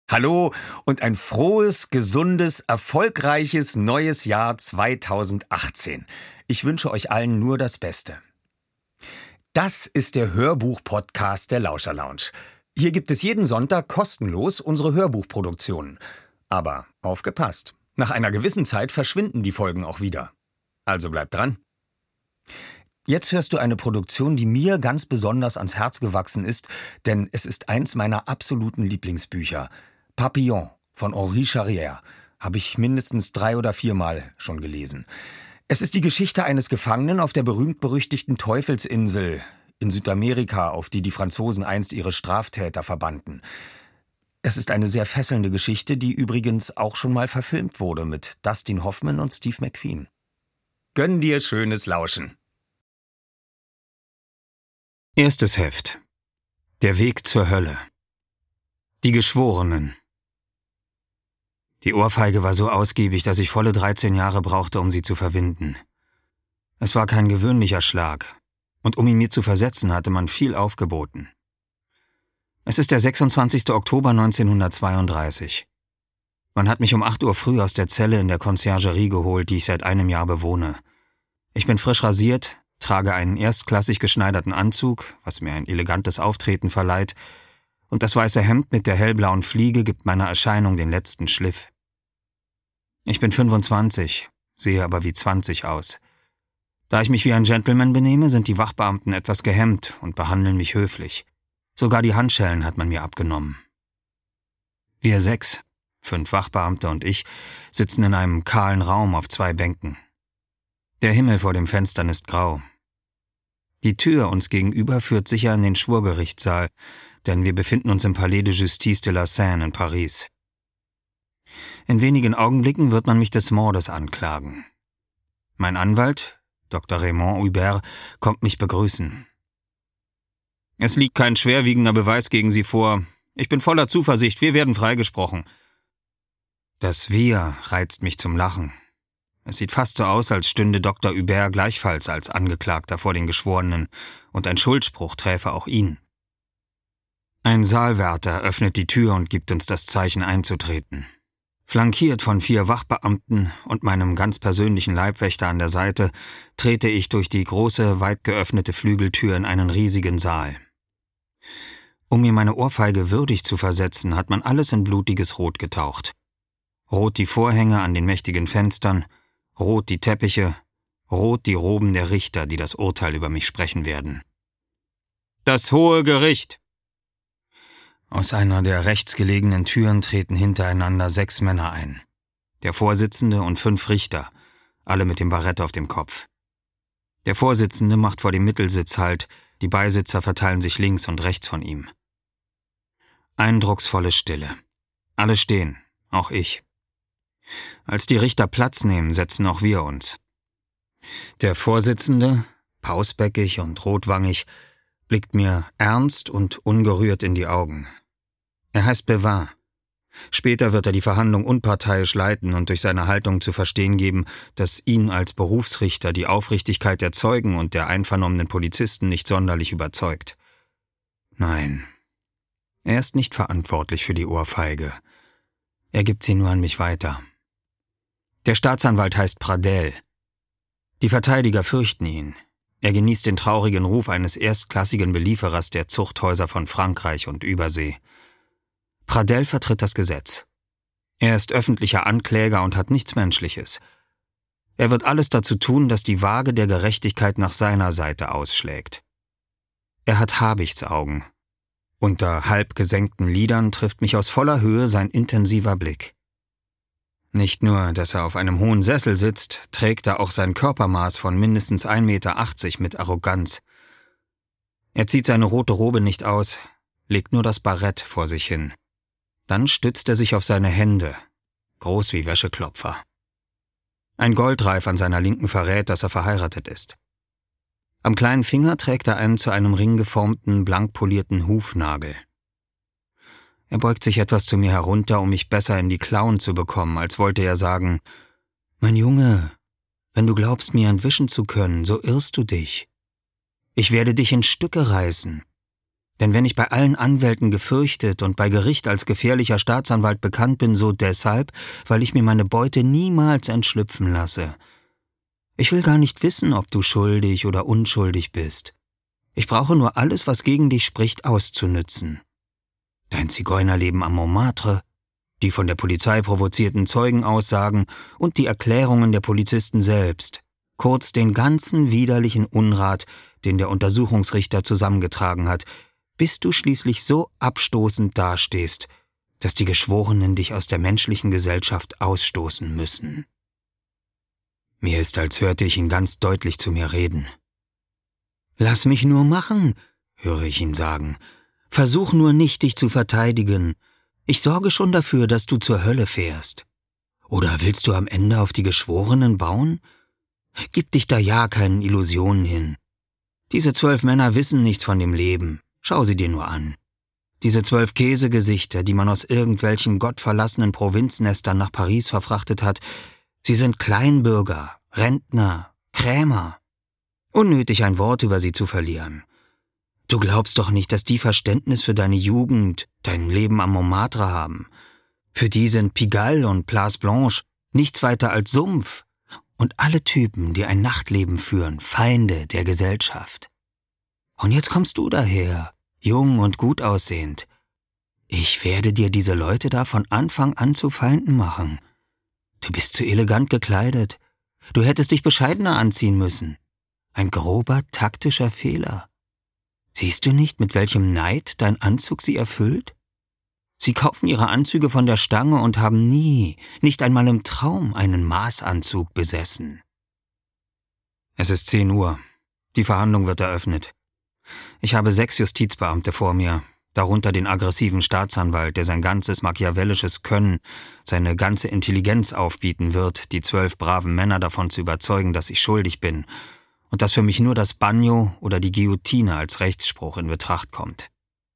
Hallo und ein frohes, gesundes, erfolgreiches neues Jahr 2018. Ich wünsche euch allen nur das Beste. Das ist der Hörbuch-Podcast der Lauscher Lounge. Hier gibt es jeden Sonntag kostenlos unsere Hörbuchproduktionen. Aber aufgepasst, nach einer gewissen Zeit verschwinden die Folgen auch wieder. Also bleibt dran. Jetzt hörst du eine Produktion, die mir ganz besonders ans Herz gewachsen ist, denn es ist eins meiner absoluten Lieblingsbücher. Papillon von Henri Charrière habe ich mindestens 3 oder 4 Mal schon gelesen. Es ist die Geschichte eines Gefangenen auf der berühmt-berüchtigten Teufelsinsel in Südamerika, auf die die Franzosen einst ihre Straftäter verbannten. Es ist eine sehr fesselnde Geschichte, die übrigens auch schon mal verfilmt wurde mit Dustin Hoffman und Steve McQueen. Gönn dir schönes Lauschen. Erstes Heft. Der Weg zur Hölle. Die Geschworenen. Die Ohrfeige war so ausgiebig, dass ich volle 13 Jahre brauchte, um sie zu verwinden. Es war kein gewöhnlicher Schlag, und um ihn mir zu versetzen, hatte man viel aufgeboten. Es ist der 26. Oktober 1932. Man hat mich um 8 Uhr früh aus der Zelle in der Conciergerie geholt, die ich seit einem Jahr bewohne. Ich bin frisch rasiert, trage einen erstklassig geschneiderten Anzug, was mir ein elegantes Auftreten verleiht, und das weiße Hemd mit der hellblauen Fliege gibt meiner Erscheinung den letzten Schliff. Ich bin 25, sehe aber wie 20 aus. Da ich mich wie ein Gentleman benehme, sind die Wachbeamten etwas gehemmt und behandeln mich höflich. Sogar die Handschellen hat man mir abgenommen. Wir 6, 5 Wachbeamte und ich, sitzen in einem kahlen Raum auf 2 Bänken. Der Himmel vor den Fenstern ist grau. Die Tür uns gegenüber führt sicher in den Schwurgerichtssaal, denn wir befinden uns im Palais de Justice de la Seine in Paris. In wenigen Augenblicken wird man mich des Mordes anklagen. Mein Anwalt, Dr. Raymond Hubert, kommt mich begrüßen. Es liegt kein schwerwiegender Beweis gegen Sie vor. Ich bin voller Zuversicht, wir werden freigesprochen. Das Wir reizt mich zum Lachen. Es sieht fast so aus, als stünde Dr. Hubert gleichfalls als Angeklagter vor den Geschworenen und ein Schuldspruch träfe auch ihn. Ein Saalwärter öffnet die Tür und gibt uns das Zeichen einzutreten. Flankiert von 4 Wachbeamten und meinem ganz persönlichen Leibwächter an der Seite, trete ich durch die große, weit geöffnete Flügeltür in einen riesigen Saal. Um mir meine Ohrfeige würdig zu versetzen, hat man alles in blutiges Rot getaucht. Rot die Vorhänge an den mächtigen Fenstern, rot die Teppiche, rot die Roben der Richter, die das Urteil über mich sprechen werden. Das Hohe Gericht! Aus einer der rechts gelegenen Türen treten hintereinander 6 Männer ein. Der Vorsitzende und 5 Richter, alle mit dem Barett auf dem Kopf. Der Vorsitzende macht vor dem Mittelsitz Halt, die Beisitzer verteilen sich links und rechts von ihm. Eindrucksvolle Stille. Alle stehen, auch ich. Als die Richter Platz nehmen, setzen auch wir uns. Der Vorsitzende, pausbäckig und rotwangig, blickt mir ernst und ungerührt in die Augen. Er heißt Bevin. Später wird er die Verhandlung unparteiisch leiten und durch seine Haltung zu verstehen geben, dass ihn als Berufsrichter die Aufrichtigkeit der Zeugen und der einvernommenen Polizisten nicht sonderlich überzeugt. Nein, er ist nicht verantwortlich für die Ohrfeige. Er gibt sie nur an mich weiter. Der Staatsanwalt heißt Pradel. Die Verteidiger fürchten ihn. Er genießt den traurigen Ruf eines erstklassigen Belieferers der Zuchthäuser von Frankreich und Übersee. Pradel vertritt das Gesetz. Er ist öffentlicher Ankläger und hat nichts Menschliches. Er wird alles dazu tun, dass die Waage der Gerechtigkeit nach seiner Seite ausschlägt. Er hat Habichtsaugen. Unter halb gesenkten Lidern trifft mich aus voller Höhe sein intensiver Blick. Nicht nur, dass er auf einem hohen Sessel sitzt, trägt er auch sein Körpermaß von mindestens 1,80 Meter mit Arroganz. Er zieht seine rote Robe nicht aus, legt nur das Barett vor sich hin. Dann stützt er sich auf seine Hände, groß wie Wäscheklopfer. Ein Goldreif an seiner Linken verrät, dass er verheiratet ist. Am kleinen Finger trägt er einen zu einem Ring geformten, blank polierten Hufnagel. Er beugt sich etwas zu mir herunter, um mich besser in die Klauen zu bekommen, als wollte er sagen, »Mein Junge, wenn du glaubst, mir entwischen zu können, so irrst du dich. Ich werde dich in Stücke reißen. Denn wenn ich bei allen Anwälten gefürchtet und bei Gericht als gefährlicher Staatsanwalt bekannt bin, so deshalb, weil ich mir meine Beute niemals entschlüpfen lasse. Ich will gar nicht wissen, ob du schuldig oder unschuldig bist. Ich brauche nur alles, was gegen dich spricht, auszunützen. Dein Zigeunerleben am Montmartre, die von der Polizei provozierten Zeugenaussagen und die Erklärungen der Polizisten selbst, kurz den ganzen widerlichen Unrat, den der Untersuchungsrichter zusammengetragen hat, bis du schließlich so abstoßend dastehst, dass die Geschworenen dich aus der menschlichen Gesellschaft ausstoßen müssen. Mir ist, als hörte ich ihn ganz deutlich zu mir reden. »Lass mich nur machen«, höre ich ihn sagen. »Versuch nur nicht, dich zu verteidigen. Ich sorge schon dafür, dass du zur Hölle fährst. Oder willst du am Ende auf die Geschworenen bauen? Gib dich da ja keinen Illusionen hin. Diese 12 Männer wissen nichts von dem Leben. Schau sie dir nur an. Diese 12 Käsegesichter, die man aus irgendwelchen gottverlassenen Provinznestern nach Paris verfrachtet hat, sie sind Kleinbürger, Rentner, Krämer. Unnötig ein Wort über sie zu verlieren. Du glaubst doch nicht, dass die Verständnis für deine Jugend, dein Leben am Montmartre haben. Für die sind Pigalle und Place Blanche nichts weiter als Sumpf. Und alle Typen, die ein Nachtleben führen, Feinde der Gesellschaft. Und jetzt kommst du daher, jung und gut aussehend. Ich werde dir diese Leute da von Anfang an zu Feinden machen. Du bist zu elegant gekleidet. Du hättest dich bescheidener anziehen müssen. Ein grober, taktischer Fehler. Siehst du nicht, mit welchem Neid dein Anzug sie erfüllt? Sie kaufen ihre Anzüge von der Stange und haben nie, nicht einmal im Traum, einen Maßanzug besessen. Es ist 10 Uhr. Die Verhandlung wird eröffnet. Ich habe 6 Justizbeamte vor mir, darunter den aggressiven Staatsanwalt, der sein ganzes machiavellisches Können, seine ganze Intelligenz aufbieten wird, die 12 braven Männer davon zu überzeugen, dass ich schuldig bin und dass für mich nur das Bagno oder die Guillotine als Rechtsspruch in Betracht kommt.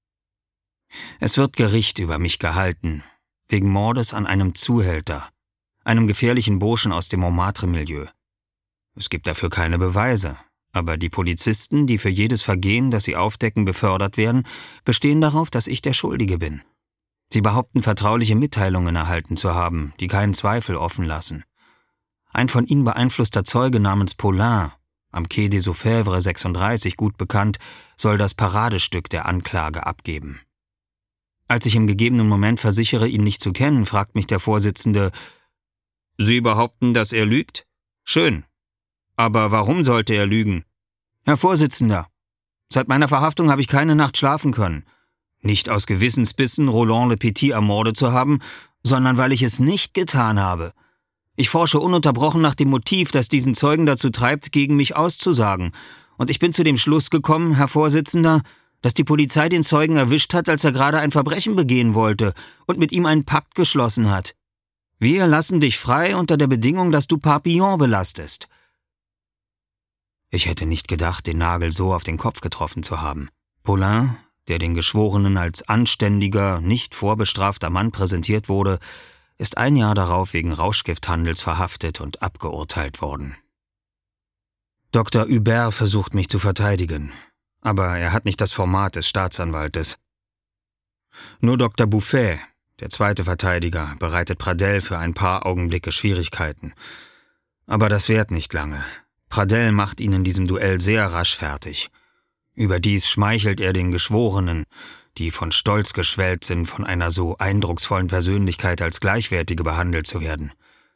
Es wird Gericht über mich gehalten, wegen Mordes an einem Zuhälter, einem gefährlichen Burschen aus dem Montmartre-Milieu. Es gibt dafür keine Beweise, aber die Polizisten, die für jedes Vergehen, das sie aufdecken, befördert werden, bestehen darauf, dass ich der Schuldige bin. Sie behaupten, vertrauliche Mitteilungen erhalten zu haben, die keinen Zweifel offen lassen. Ein von ihnen beeinflusster Zeuge namens Paulin, am Quai des Orfèvres 36 gut bekannt, soll das Paradestück der Anklage abgeben. Als ich im gegebenen Moment versichere, ihn nicht zu kennen, fragt mich der Vorsitzende: »Sie behaupten, dass er lügt? Schön. Aber warum sollte er lügen?« »Herr Vorsitzender, seit meiner Verhaftung habe ich keine Nacht schlafen können. Nicht aus Gewissensbissen, Roland Le Petit ermordet zu haben, sondern weil ich es nicht getan habe. Ich forsche ununterbrochen nach dem Motiv, das diesen Zeugen dazu treibt, gegen mich auszusagen. Und ich bin zu dem Schluss gekommen, Herr Vorsitzender, dass die Polizei den Zeugen erwischt hat, als er gerade ein Verbrechen begehen wollte und mit ihm einen Pakt geschlossen hat. Wir lassen dich frei unter der Bedingung, dass du Papillon belastest.« Ich hätte nicht gedacht, den Nagel so auf den Kopf getroffen zu haben. Paulin, der den Geschworenen als anständiger, nicht vorbestrafter Mann präsentiert wurde, ist 1 Jahr darauf wegen Rauschgifthandels verhaftet und abgeurteilt worden. Dr. Hubert versucht mich zu verteidigen, aber er hat nicht das Format des Staatsanwaltes. Nur Dr. Buffet, der 2. Verteidiger, bereitet Pradel für ein paar Augenblicke Schwierigkeiten. Aber das währt nicht lange. Pradel macht ihn in diesem Duell sehr rasch fertig. Überdies schmeichelt er den Geschworenen, die von Stolz geschwellt sind, von einer so eindrucksvollen Persönlichkeit als Gleichwertige behandelt zu werden.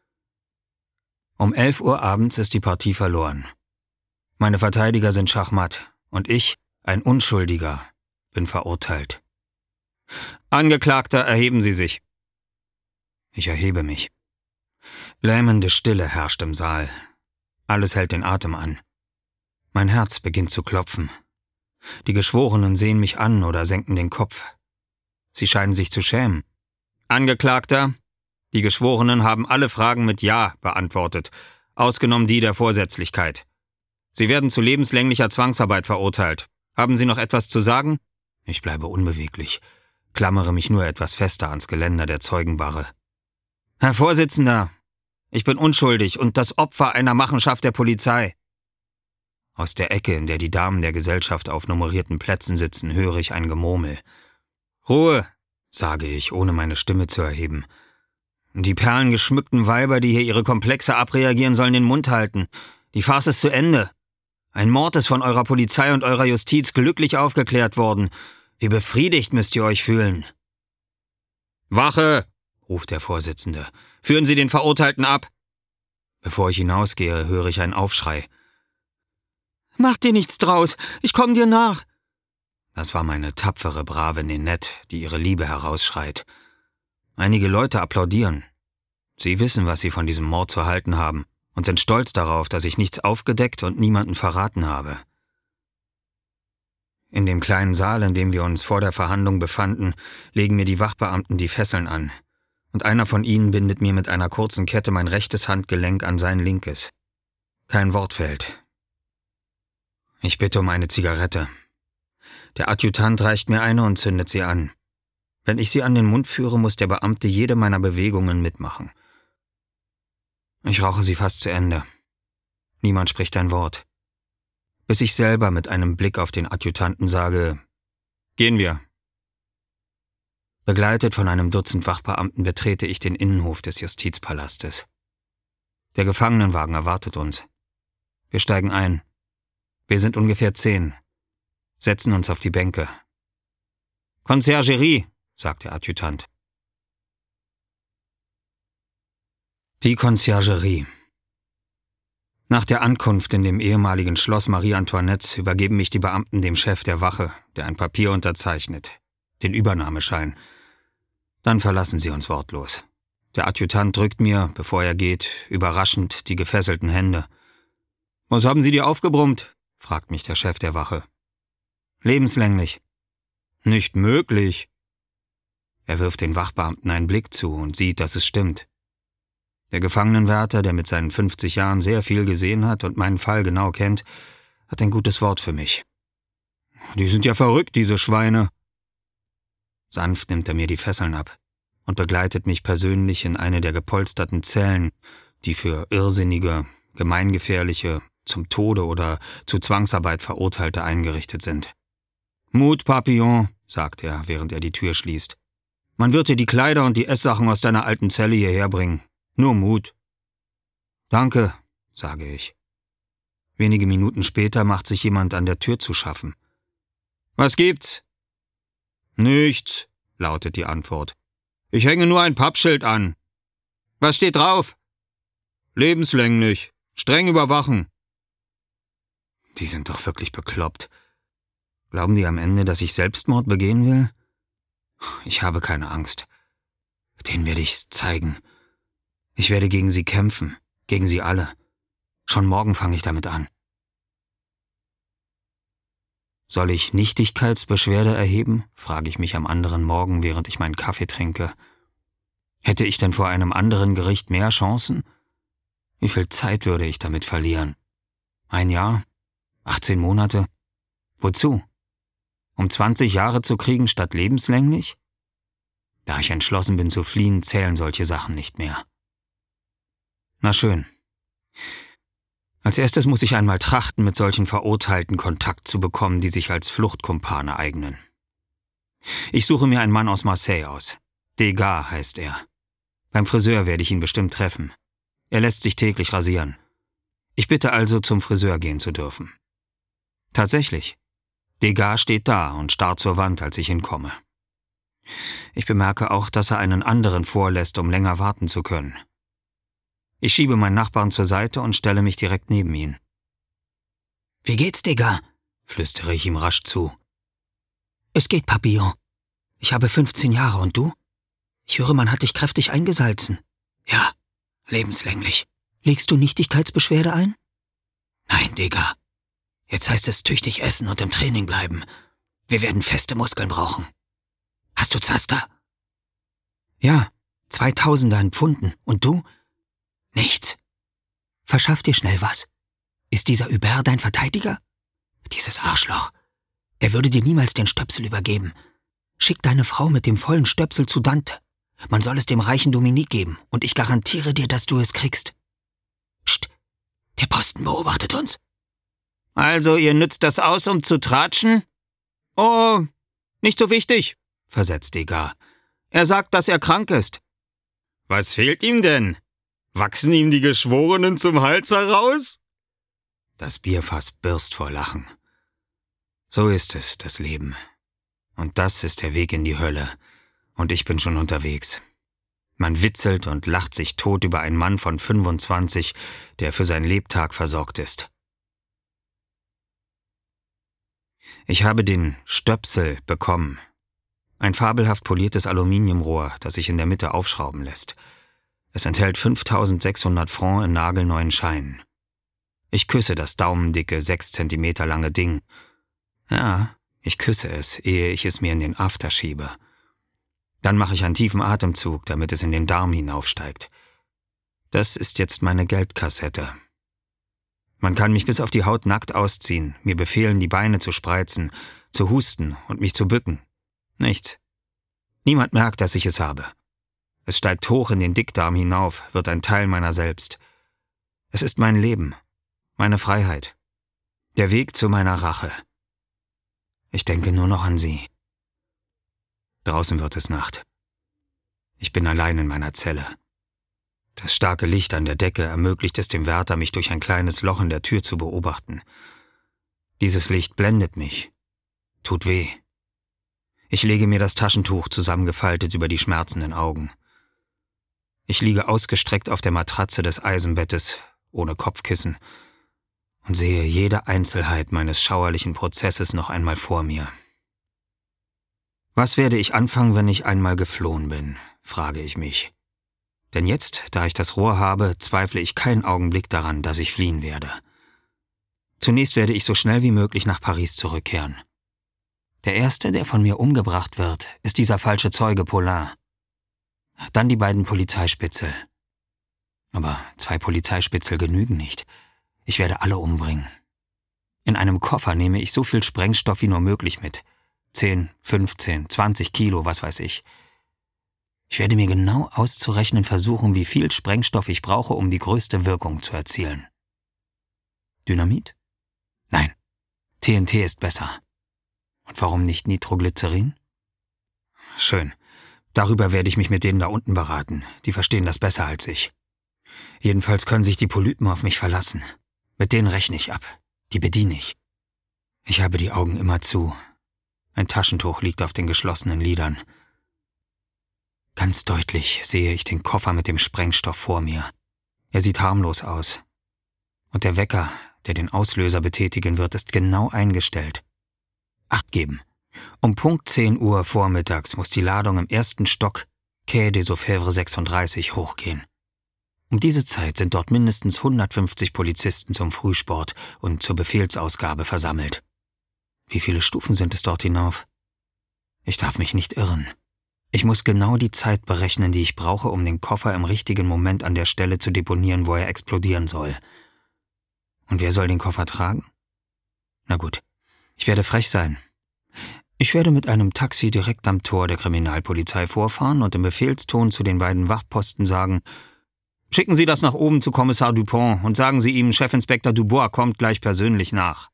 Um 11 Uhr abends ist die Partie verloren. Meine Verteidiger sind schachmatt und ich, ein Unschuldiger, bin verurteilt. »Angeklagter, erheben Sie sich!« Ich erhebe mich. Lähmende Stille herrscht im Saal. Alles hält den Atem an. Mein Herz beginnt zu klopfen. Die Geschworenen sehen mich an oder senken den Kopf. Sie scheinen sich zu schämen. »Angeklagter, die Geschworenen haben alle Fragen mit Ja beantwortet, ausgenommen die der Vorsätzlichkeit. Sie werden zu lebenslänglicher Zwangsarbeit verurteilt. Haben Sie noch etwas zu sagen?« Ich bleibe unbeweglich, klammere mich nur etwas fester ans Geländer der Zeugenbarre. »Herr Vorsitzender, ich bin unschuldig und das Opfer einer Machenschaft der Polizei.« Aus der Ecke, in der die Damen der Gesellschaft auf nummerierten Plätzen sitzen, höre ich ein Gemurmel. »Ruhe«, sage ich, ohne meine Stimme zu erheben. »Die perlengeschmückten Weiber, die hier ihre Komplexe abreagieren, sollen den Mund halten. Die Farce ist zu Ende. Ein Mord ist von eurer Polizei und eurer Justiz glücklich aufgeklärt worden. Wie befriedigt müsst ihr euch fühlen.« »Wache«, ruft der Vorsitzende. »Führen Sie den Verurteilten ab.« Bevor ich hinausgehe, höre ich einen Aufschrei. »Mach dir nichts draus, ich komm dir nach.« Das war meine tapfere, brave Ninette, die ihre Liebe herausschreit. Einige Leute applaudieren. Sie wissen, was sie von diesem Mord zu halten haben und sind stolz darauf, dass ich nichts aufgedeckt und niemanden verraten habe. In dem kleinen Saal, in dem wir uns vor der Verhandlung befanden, legen mir die Wachbeamten die Fesseln an, und einer von ihnen bindet mir mit einer kurzen Kette mein rechtes Handgelenk an sein linkes. Kein Wort fällt. Ich bitte um eine Zigarette. Der Adjutant reicht mir eine und zündet sie an. Wenn ich sie an den Mund führe, muss der Beamte jede meiner Bewegungen mitmachen. Ich rauche sie fast zu Ende. Niemand spricht ein Wort. Bis ich selber mit einem Blick auf den Adjutanten sage, »Gehen wir.« Begleitet von einem Dutzend Wachbeamten betrete ich den Innenhof des Justizpalastes. Der Gefangenenwagen erwartet uns. Wir steigen ein. Wir sind ungefähr 10. Setzen uns auf die Bänke. »Conciergerie«, sagt der Adjutant. Die Conciergerie. Nach der Ankunft in dem ehemaligen Schloss Marie Antoinettes übergeben mich die Beamten dem Chef der Wache, der ein Papier unterzeichnet, den Übernahmeschein. Dann verlassen sie uns wortlos. Der Adjutant drückt mir, bevor er geht, überraschend die gefesselten Hände. »Was haben Sie dir aufgebrummt?« fragt mich der Chef der Wache. »Lebenslänglich.« »Nicht möglich.« Er wirft den Wachbeamten einen Blick zu und sieht, dass es stimmt. Der Gefangenenwärter, der mit seinen 50 Jahren sehr viel gesehen hat und meinen Fall genau kennt, hat ein gutes Wort für mich. »Die sind ja verrückt, diese Schweine.« Sanft nimmt er mir die Fesseln ab und begleitet mich persönlich in eine der gepolsterten Zellen, die für irrsinnige, gemeingefährliche, zum Tode oder zu Zwangsarbeit Verurteilte eingerichtet sind. »Mut, Papillon«, sagt er, während er die Tür schließt. »Man wird dir die Kleider und die Esssachen aus deiner alten Zelle hierher bringen. Nur Mut.« »Danke«, sage ich. Wenige Minuten später macht sich jemand an der Tür zu schaffen. »Was gibt's?« »Nichts«, lautet die Antwort. »Ich hänge nur ein Pappschild an.« »Was steht drauf?« »Lebenslänglich. Streng überwachen.« Die sind doch wirklich bekloppt. Glauben die am Ende, dass ich Selbstmord begehen will? Ich habe keine Angst. Denen werde ich's zeigen. Ich werde gegen sie kämpfen, gegen sie alle. Schon morgen fange ich damit an. Soll ich Nichtigkeitsbeschwerde erheben? Frage ich mich am anderen Morgen, während ich meinen Kaffee trinke. Hätte ich denn vor einem anderen Gericht mehr Chancen? Wie viel Zeit würde ich damit verlieren? 1 Jahr? 18 Monate? Wozu? Um 20 Jahre zu kriegen statt lebenslänglich? Da ich entschlossen bin zu fliehen, zählen solche Sachen nicht mehr. Na schön. Als erstes muss ich einmal trachten, mit solchen Verurteilten Kontakt zu bekommen, die sich als Fluchtkumpane eignen. Ich suche mir einen Mann aus Marseille aus. Degas heißt er. Beim Friseur werde ich ihn bestimmt treffen. Er lässt sich täglich rasieren. Ich bitte also, zum Friseur gehen zu dürfen. Tatsächlich. Degas steht da und starrt zur Wand, als ich hinkomme. Ich bemerke auch, dass er einen anderen vorlässt, um länger warten zu können. Ich schiebe meinen Nachbarn zur Seite und stelle mich direkt neben ihn. »Wie geht's, Degas?« flüstere ich ihm rasch zu. »Es geht, Papillon. Ich habe 15 Jahre und du? Ich höre, man hat dich kräftig eingesalzen.« »Ja, lebenslänglich. Legst du Nichtigkeitsbeschwerde ein?« »Nein, Degas. Jetzt heißt es tüchtig essen und im Training bleiben. Wir werden feste Muskeln brauchen. Hast du Zaster?« »Ja, 2000er in Pfunden. Und du?« »Nichts.« »Verschaff dir schnell was. Ist dieser Hubert dein Verteidiger?« »Dieses Arschloch. Er würde dir niemals den Stöpsel übergeben. Schick deine Frau mit dem vollen Stöpsel zu Dante. Man soll es dem reichen Dominique geben, und ich garantiere dir, dass du es kriegst.« »Psst, der Posten beobachtet uns.« Also, ihr nützt das aus, um zu tratschen? Oh, nicht so wichtig, versetzt Degas. Er sagt, dass er krank ist. Was fehlt ihm denn? Wachsen ihm die Geschworenen zum Hals heraus? Das Bierfass birst vor Lachen. So ist es, das Leben. Und das ist der Weg in die Hölle. Und ich bin schon unterwegs. Man witzelt und lacht sich tot über einen Mann von 25, der für sein Lebtag versorgt ist. Ich habe den Stöpsel bekommen. Ein fabelhaft poliertes Aluminiumrohr, das sich in der Mitte aufschrauben lässt. Es enthält 5.600 Francs in nagelneuen Scheinen. Ich küsse das daumendicke, 6 Zentimeter lange Ding. Ja, ich küsse es, ehe ich es mir in den After schiebe. Dann mache ich einen tiefen Atemzug, damit es in den Darm hinaufsteigt. Das ist jetzt meine Geldkassette. Man kann mich bis auf die Haut nackt ausziehen, mir befehlen, die Beine zu spreizen, zu husten und mich zu bücken. Nichts. Niemand merkt, dass ich es habe. Es steigt hoch in den Dickdarm hinauf, wird ein Teil meiner selbst. Es ist mein Leben, meine Freiheit, der Weg zu meiner Rache. Ich denke nur noch an sie. Draußen wird es Nacht. Ich bin allein in meiner Zelle. Das starke Licht an der Decke ermöglicht es dem Wärter, mich durch ein kleines Loch in der Tür zu beobachten. Dieses Licht blendet mich, tut weh. Ich lege mir das Taschentuch zusammengefaltet über die schmerzenden Augen. Ich liege ausgestreckt auf der Matratze des Eisenbettes, ohne Kopfkissen, und sehe jede Einzelheit meines schauerlichen Prozesses noch einmal vor mir. Was werde ich anfangen, wenn ich einmal geflohen bin, frage ich mich. Denn jetzt, da ich das Rohr habe, zweifle ich keinen Augenblick daran, dass ich fliehen werde. Zunächst werde ich so schnell wie möglich nach Paris zurückkehren. Der Erste, der von mir umgebracht wird, ist dieser falsche Zeuge Paulin. Dann die beiden Polizeispitzel. Aber 2 Polizeispitzel genügen nicht. Ich werde alle umbringen. In einem Koffer nehme ich so viel Sprengstoff wie nur möglich mit. 10, 15, 20 Kilo, was weiß ich. Ich werde mir genau auszurechnen versuchen, wie viel Sprengstoff ich brauche, um die größte Wirkung zu erzielen. Dynamit? Nein, TNT ist besser. Und warum nicht Nitroglycerin? Schön. Darüber werde ich mich mit denen da unten beraten. Die verstehen das besser als ich. Jedenfalls können sich die Polypen auf mich verlassen. Mit denen rechne ich ab. Die bediene ich. Ich habe die Augen immer zu. Ein Taschentuch liegt auf den geschlossenen Lidern. Ganz deutlich sehe ich den Koffer mit dem Sprengstoff vor mir. Er sieht harmlos aus. Und der Wecker, der den Auslöser betätigen wird, ist genau eingestellt. Acht geben. Um Punkt 10 Uhr vormittags muss die Ladung im 1. Stock, Quai des Orfèvres 36, hochgehen. Um diese Zeit sind dort mindestens 150 Polizisten zum Frühsport und zur Befehlsausgabe versammelt. Wie viele Stufen sind es dort hinauf? Ich darf mich nicht irren. Ich muss genau die Zeit berechnen, die ich brauche, um den Koffer im richtigen Moment an der Stelle zu deponieren, wo er explodieren soll. Und wer soll den Koffer tragen? Na gut, ich werde frech sein. Ich werde mit einem Taxi direkt am Tor der Kriminalpolizei vorfahren und im Befehlston zu den beiden Wachposten sagen: Schicken Sie das nach oben zu Kommissar Dupont und sagen Sie ihm, Chefinspektor Dubois kommt gleich persönlich nach.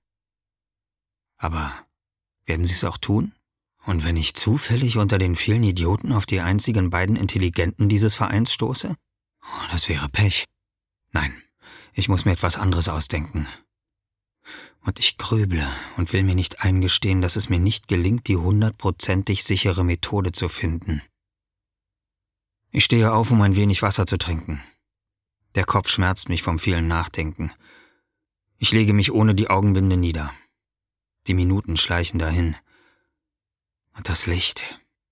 Aber werden Sie es auch tun? Und wenn ich zufällig unter den vielen Idioten auf die einzigen beiden Intelligenten dieses Vereins stoße? Oh, das wäre Pech. Nein, ich muss mir etwas anderes ausdenken. Und ich grüble und will mir nicht eingestehen, dass es mir nicht gelingt, die 100%ig sichere Methode zu finden. Ich stehe auf, um ein wenig Wasser zu trinken. Der Kopf schmerzt mich vom vielen Nachdenken. Ich lege mich ohne die Augenbinde nieder. Die Minuten schleichen dahin. Und das Licht.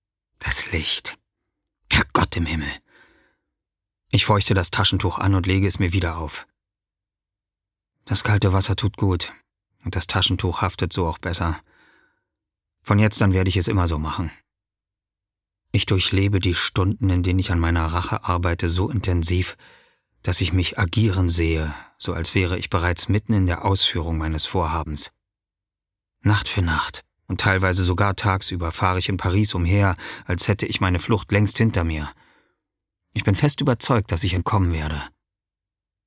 Herrgott im Himmel. Ich feuchte das Taschentuch an und lege es mir wieder auf. Das kalte Wasser tut gut. Und das Taschentuch haftet so auch besser. Von jetzt an werde ich es immer so machen. Ich durchlebe die Stunden, in denen ich an meiner Rache arbeite, so intensiv, dass ich mich agieren sehe, so als wäre ich bereits mitten in der Ausführung meines Vorhabens. Nacht für Nacht und teilweise sogar tagsüber fahre ich in Paris umher, als hätte ich meine Flucht längst hinter mir. Ich bin fest überzeugt, dass ich entkommen werde.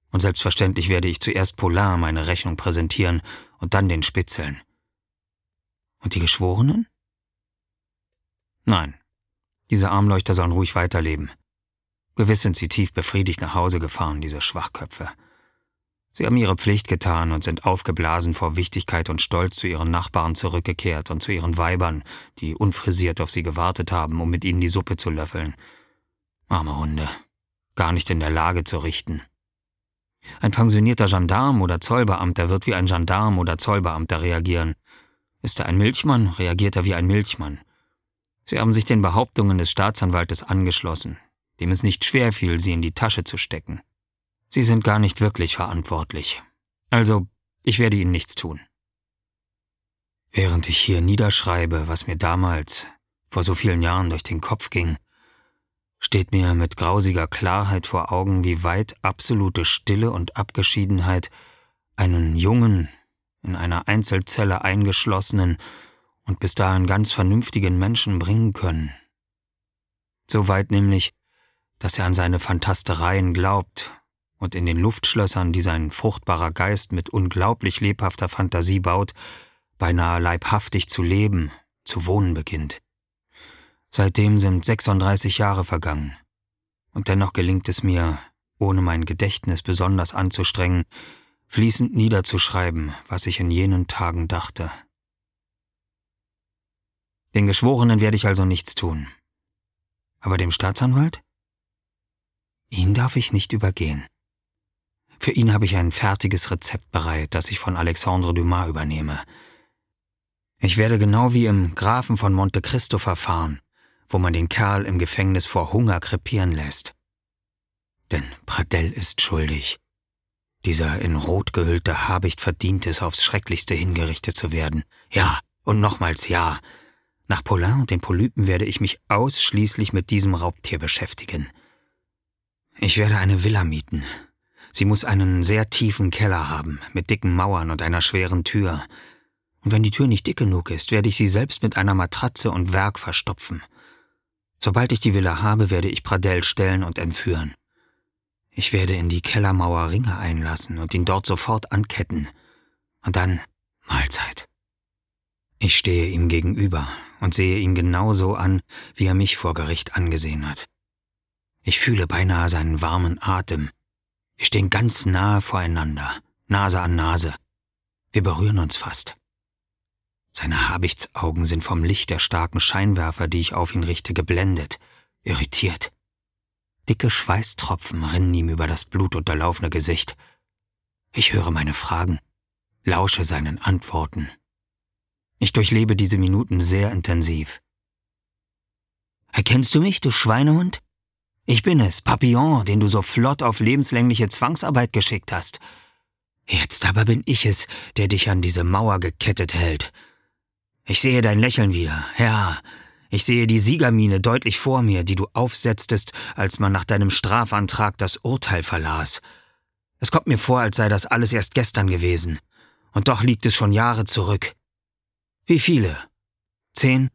Und selbstverständlich werde ich zuerst Poulain meine Rechnung präsentieren und dann den Spitzeln. Und die Geschworenen? Nein, diese Armleuchter sollen ruhig weiterleben. Gewiss sind sie tief befriedigt nach Hause gefahren, diese Schwachköpfe. Sie haben ihre Pflicht getan und sind aufgeblasen vor Wichtigkeit und Stolz zu ihren Nachbarn zurückgekehrt und zu ihren Weibern, die unfrisiert auf sie gewartet haben, um mit ihnen die Suppe zu löffeln. Arme Hunde, gar nicht in der Lage zu richten. Ein pensionierter Gendarm oder Zollbeamter wird wie ein Gendarm oder Zollbeamter reagieren. Ist er ein Milchmann, reagiert er wie ein Milchmann. Sie haben sich den Behauptungen des Staatsanwaltes angeschlossen, dem es nicht schwer fiel, sie in die Tasche zu stecken. Sie sind gar nicht wirklich verantwortlich. Also, ich werde Ihnen nichts tun. Während ich hier niederschreibe, was mir damals, vor so vielen Jahren durch den Kopf ging, steht mir mit grausiger Klarheit vor Augen, wie weit absolute Stille und Abgeschiedenheit einen jungen, in einer Einzelzelle eingeschlossenen und bis dahin ganz vernünftigen Menschen bringen können. So weit nämlich, dass er an seine Fantastereien glaubt und in den Luftschlössern, die sein fruchtbarer Geist mit unglaublich lebhafter Fantasie baut, beinahe leibhaftig zu leben, zu wohnen beginnt. Seitdem sind 36 Jahre vergangen, und dennoch gelingt es mir, ohne mein Gedächtnis besonders anzustrengen, fließend niederzuschreiben, was ich in jenen Tagen dachte. Den Geschworenen werde ich also nichts tun. Aber dem Staatsanwalt? Ihn darf ich nicht übergehen. Für ihn habe ich ein fertiges Rezept bereit, das ich von Alexandre Dumas übernehme. Ich werde genau wie im Grafen von Monte Cristo verfahren, wo man den Kerl im Gefängnis vor Hunger krepieren lässt. Denn Pradelle ist schuldig. Dieser in Rot gehüllte Habicht verdient es, aufs Schrecklichste hingerichtet zu werden. Ja, und nochmals ja. Nach Poulain und den Polypen werde ich mich ausschließlich mit diesem Raubtier beschäftigen. Ich werde eine Villa mieten. Sie muss einen sehr tiefen Keller haben, mit dicken Mauern und einer schweren Tür. Und wenn die Tür nicht dick genug ist, werde ich sie selbst mit einer Matratze und Werg verstopfen. Sobald ich die Villa habe, werde ich Pradelle stellen und entführen. Ich werde in die Kellermauer Ringe einlassen und ihn dort sofort anketten. Und dann Mahlzeit. Ich stehe ihm gegenüber und sehe ihn genauso an, wie er mich vor Gericht angesehen hat. Ich fühle beinahe seinen warmen Atem. Wir stehen ganz nahe voreinander, Nase an Nase. Wir berühren uns fast. Seine Habichtsaugen sind vom Licht der starken Scheinwerfer, die ich auf ihn richte, geblendet, irritiert. Dicke Schweißtropfen rinnen ihm über das blutunterlaufene Gesicht. Ich höre meine Fragen, lausche seinen Antworten. Ich durchlebe diese Minuten sehr intensiv. »Erkennst du mich, du Schweinehund? Ich bin es, Papillon, den du so flott auf lebenslängliche Zwangsarbeit geschickt hast. Jetzt aber bin ich es, der dich an diese Mauer gekettet hält. Ich sehe dein Lächeln wieder, ja, ich sehe die Siegermiene deutlich vor mir, die du aufsetztest, als man nach deinem Strafantrag das Urteil verlas. Es kommt mir vor, als sei das alles erst gestern gewesen. Und doch liegt es schon Jahre zurück. Wie viele? 10?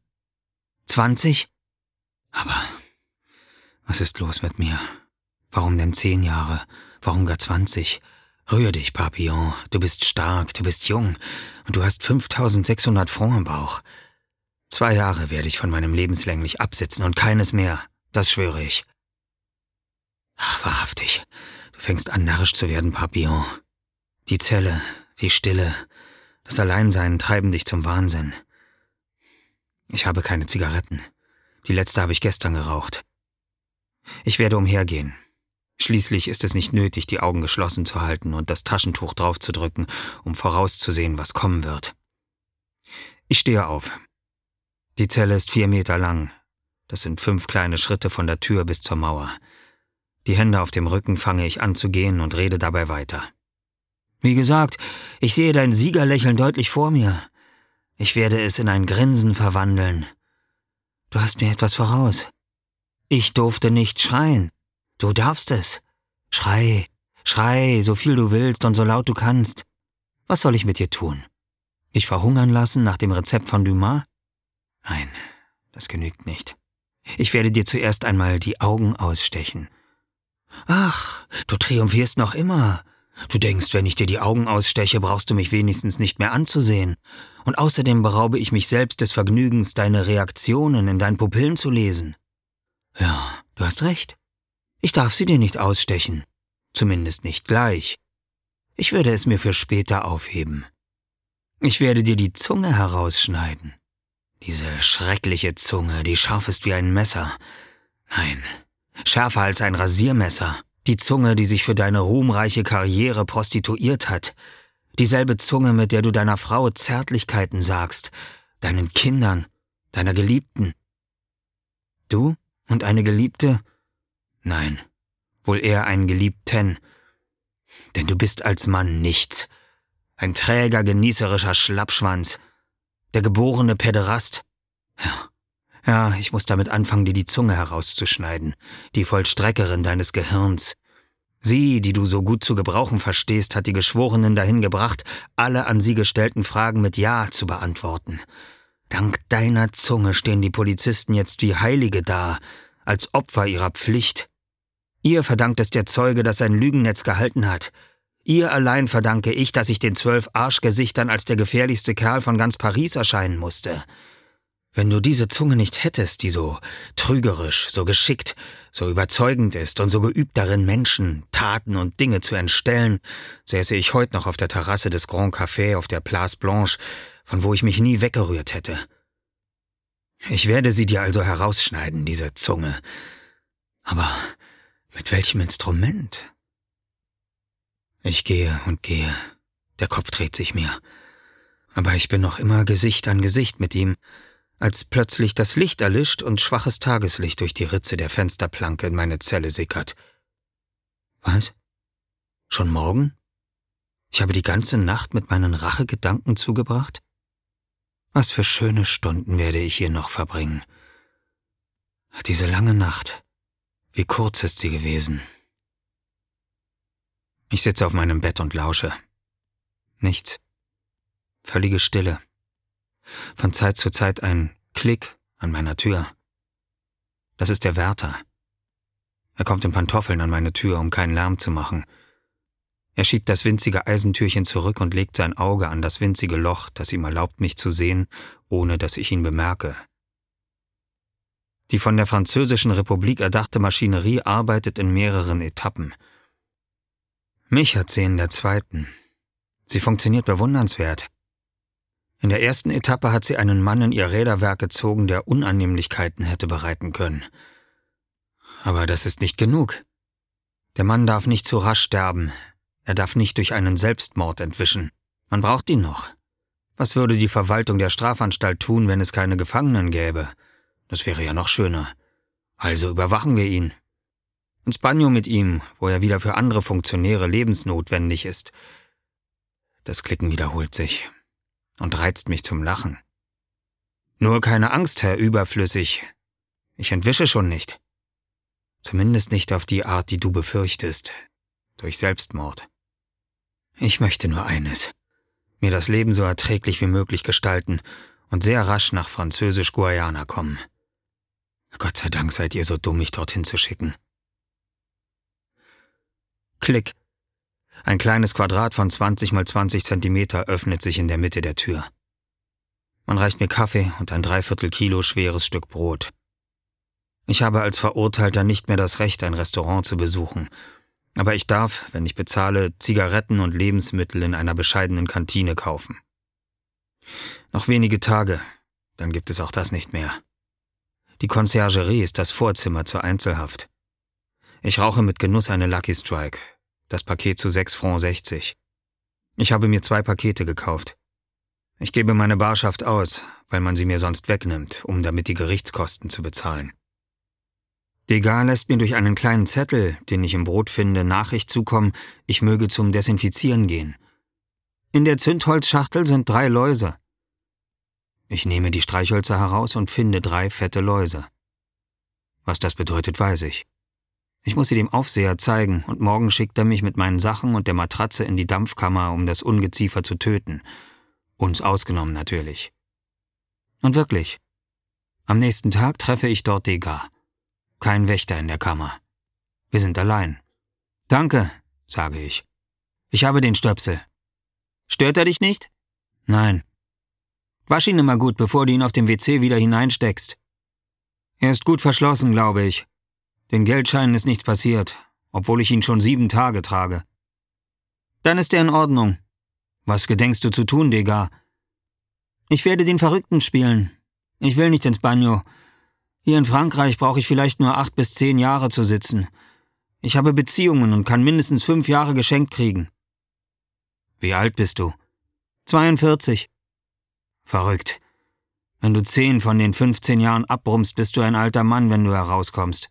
20? Aber was ist los mit mir? Warum denn 10 Jahre? Warum gar 20? Rühr dich, Papillon. Du bist stark, du bist jung und du hast 5.600 Francs im Bauch. 2 Jahre werde ich von meinem lebenslänglich absitzen und keines mehr. Das schwöre ich. Ach, wahrhaftig. Du fängst an, narrisch zu werden, Papillon. Die Zelle, die Stille, das Alleinsein treiben dich zum Wahnsinn. Ich habe keine Zigaretten. Die letzte habe ich gestern geraucht. Ich werde umhergehen. Schließlich ist es nicht nötig, die Augen geschlossen zu halten und das Taschentuch draufzudrücken, um vorauszusehen, was kommen wird. Ich stehe auf. Die Zelle ist 4 Meter lang. Das sind 5 kleine Schritte von der Tür bis zur Mauer. Die Hände auf dem Rücken fange ich an zu gehen und rede dabei weiter. Wie gesagt, ich sehe dein Siegerlächeln deutlich vor mir. Ich werde es in ein Grinsen verwandeln. Du hast mir etwas voraus. Ich durfte nicht schreien. Du darfst es. Schrei, schrei, so viel du willst und so laut du kannst. Was soll ich mit dir tun? Dich verhungern lassen nach dem Rezept von Dumas? Nein, das genügt nicht. Ich werde dir zuerst einmal die Augen ausstechen. Ach, du triumphierst noch immer. Du denkst, wenn ich dir die Augen aussteche, brauchst du mich wenigstens nicht mehr anzusehen. Und außerdem beraube ich mich selbst des Vergnügens, deine Reaktionen in deinen Pupillen zu lesen. Ja, du hast recht. Ich darf sie dir nicht ausstechen. Zumindest nicht gleich. Ich würde es mir für später aufheben. Ich werde dir die Zunge herausschneiden. Diese schreckliche Zunge, die scharf ist wie ein Messer. Nein, schärfer als ein Rasiermesser. Die Zunge, die sich für deine ruhmreiche Karriere prostituiert hat. Dieselbe Zunge, mit der du deiner Frau Zärtlichkeiten sagst, deinen Kindern, deiner Geliebten. Du und eine Geliebte? Nein, wohl eher einen Geliebten. Denn du bist als Mann nichts. Ein träger, genießerischer Schlappschwanz. Der geborene Päderast. Ja, ich muss damit anfangen, dir die Zunge herauszuschneiden, die Vollstreckerin deines Gehirns. Sie, die du so gut zu gebrauchen verstehst, hat die Geschworenen dahin gebracht, alle an sie gestellten Fragen mit Ja zu beantworten. Dank deiner Zunge stehen die Polizisten jetzt wie Heilige da, als Opfer ihrer Pflicht. Ihr verdankt es der Zeuge, dass sein Lügennetz gehalten hat. Ihr allein verdanke ich, dass ich den 12 Arschgesichtern als der gefährlichste Kerl von ganz Paris erscheinen musste. Wenn du diese Zunge nicht hättest, die so trügerisch, so geschickt, so überzeugend ist und so geübt darin, Menschen, Taten und Dinge zu entstellen, säße ich heute noch auf der Terrasse des Grand Café auf der Place Blanche, von wo ich mich nie weggerührt hätte. Ich werde sie dir also herausschneiden, diese Zunge. Aber mit welchem Instrument? Ich gehe und gehe. Der Kopf dreht sich mir. Aber ich bin noch immer Gesicht an Gesicht mit ihm, als plötzlich das Licht erlischt und schwaches Tageslicht durch die Ritze der Fensterplanke in meine Zelle sickert. Was? Schon morgen? Ich habe die ganze Nacht mit meinen Rachegedanken zugebracht? Was für schöne Stunden werde ich hier noch verbringen. Diese lange Nacht, wie kurz ist sie gewesen. Ich sitze auf meinem Bett und lausche. Nichts. Völlige Stille. Von Zeit zu Zeit ein Klick an meiner Tür. Das ist der Wärter. Er kommt in Pantoffeln an meine Tür, um keinen Lärm zu machen. Er schiebt das winzige Eisentürchen zurück und legt sein Auge an das winzige Loch, das ihm erlaubt, mich zu sehen, ohne dass ich ihn bemerke. Die von der Französischen Republik erdachte Maschinerie arbeitet in mehreren Etappen. Mich hat sie in der zweiten. Sie funktioniert bewundernswert. In der ersten Etappe hat sie einen Mann in ihr Räderwerk gezogen, der Unannehmlichkeiten hätte bereiten können. Aber das ist nicht genug. Der Mann darf nicht zu rasch sterben. Er darf nicht durch einen Selbstmord entwischen. Man braucht ihn noch. Was würde die Verwaltung der Strafanstalt tun, wenn es keine Gefangenen gäbe? Das wäre ja noch schöner. Also überwachen wir ihn. Ins Bagno mit ihm, wo er wieder für andere Funktionäre lebensnotwendig ist. Das Klicken wiederholt sich und reizt mich zum Lachen. Nur keine Angst, Herr Überflüssig. Ich entwische schon nicht. Zumindest nicht auf die Art, die du befürchtest. Durch Selbstmord. Ich möchte nur eines. Mir das Leben so erträglich wie möglich gestalten und sehr rasch nach Französisch-Guayana kommen. Gott sei Dank seid ihr so dumm, mich dorthin zu schicken. Klick. Ein kleines Quadrat von 20 mal 20 Zentimeter öffnet sich in der Mitte der Tür. Man reicht mir Kaffee und ein 3/4 Kilo schweres Stück Brot. Ich habe als Verurteilter nicht mehr das Recht, ein Restaurant zu besuchen. Aber ich darf, wenn ich bezahle, Zigaretten und Lebensmittel in einer bescheidenen Kantine kaufen. Noch wenige Tage, dann gibt es auch das nicht mehr. Die Conciergerie ist das Vorzimmer zur Einzelhaft. Ich rauche mit Genuss eine Lucky Strike, das Paket zu 6,60 Francs. Ich habe mir 2 Pakete gekauft. Ich gebe meine Barschaft aus, weil man sie mir sonst wegnimmt, um damit die Gerichtskosten zu bezahlen. Degas lässt mir durch einen kleinen Zettel, den ich im Brot finde, Nachricht zukommen, ich möge zum Desinfizieren gehen. In der Zündholzschachtel sind 3 Läuse. Ich nehme die Streichhölzer heraus und finde 3 fette Läuse. Was das bedeutet, weiß ich. Ich muss sie dem Aufseher zeigen und morgen schickt er mich mit meinen Sachen und der Matratze in die Dampfkammer, um das Ungeziefer zu töten. Uns ausgenommen natürlich. Und wirklich, am nächsten Tag treffe ich dort Degas. Kein Wächter in der Kammer. Wir sind allein. »Danke«, sage ich. »Ich habe den Stöpsel.« »Stört er dich nicht?« »Nein.« »Wasch ihn immer gut, bevor du ihn auf dem WC wieder hineinsteckst.« »Er ist gut verschlossen, glaube ich. Den Geldscheinen ist nichts passiert, obwohl ich ihn schon 7 Tage trage.« »Dann ist er in Ordnung.« »Was gedenkst du zu tun, Degas?« »Ich werde den Verrückten spielen. Ich will nicht ins Bagno. Hier in Frankreich brauche ich vielleicht nur 8 bis 10 Jahre zu sitzen. Ich habe Beziehungen und kann mindestens 5 Jahre geschenkt kriegen.« »Wie alt bist du?« »42.« »Verrückt. Wenn du 10 von den 15 Jahren abbrummst, bist du ein alter Mann, wenn du herauskommst.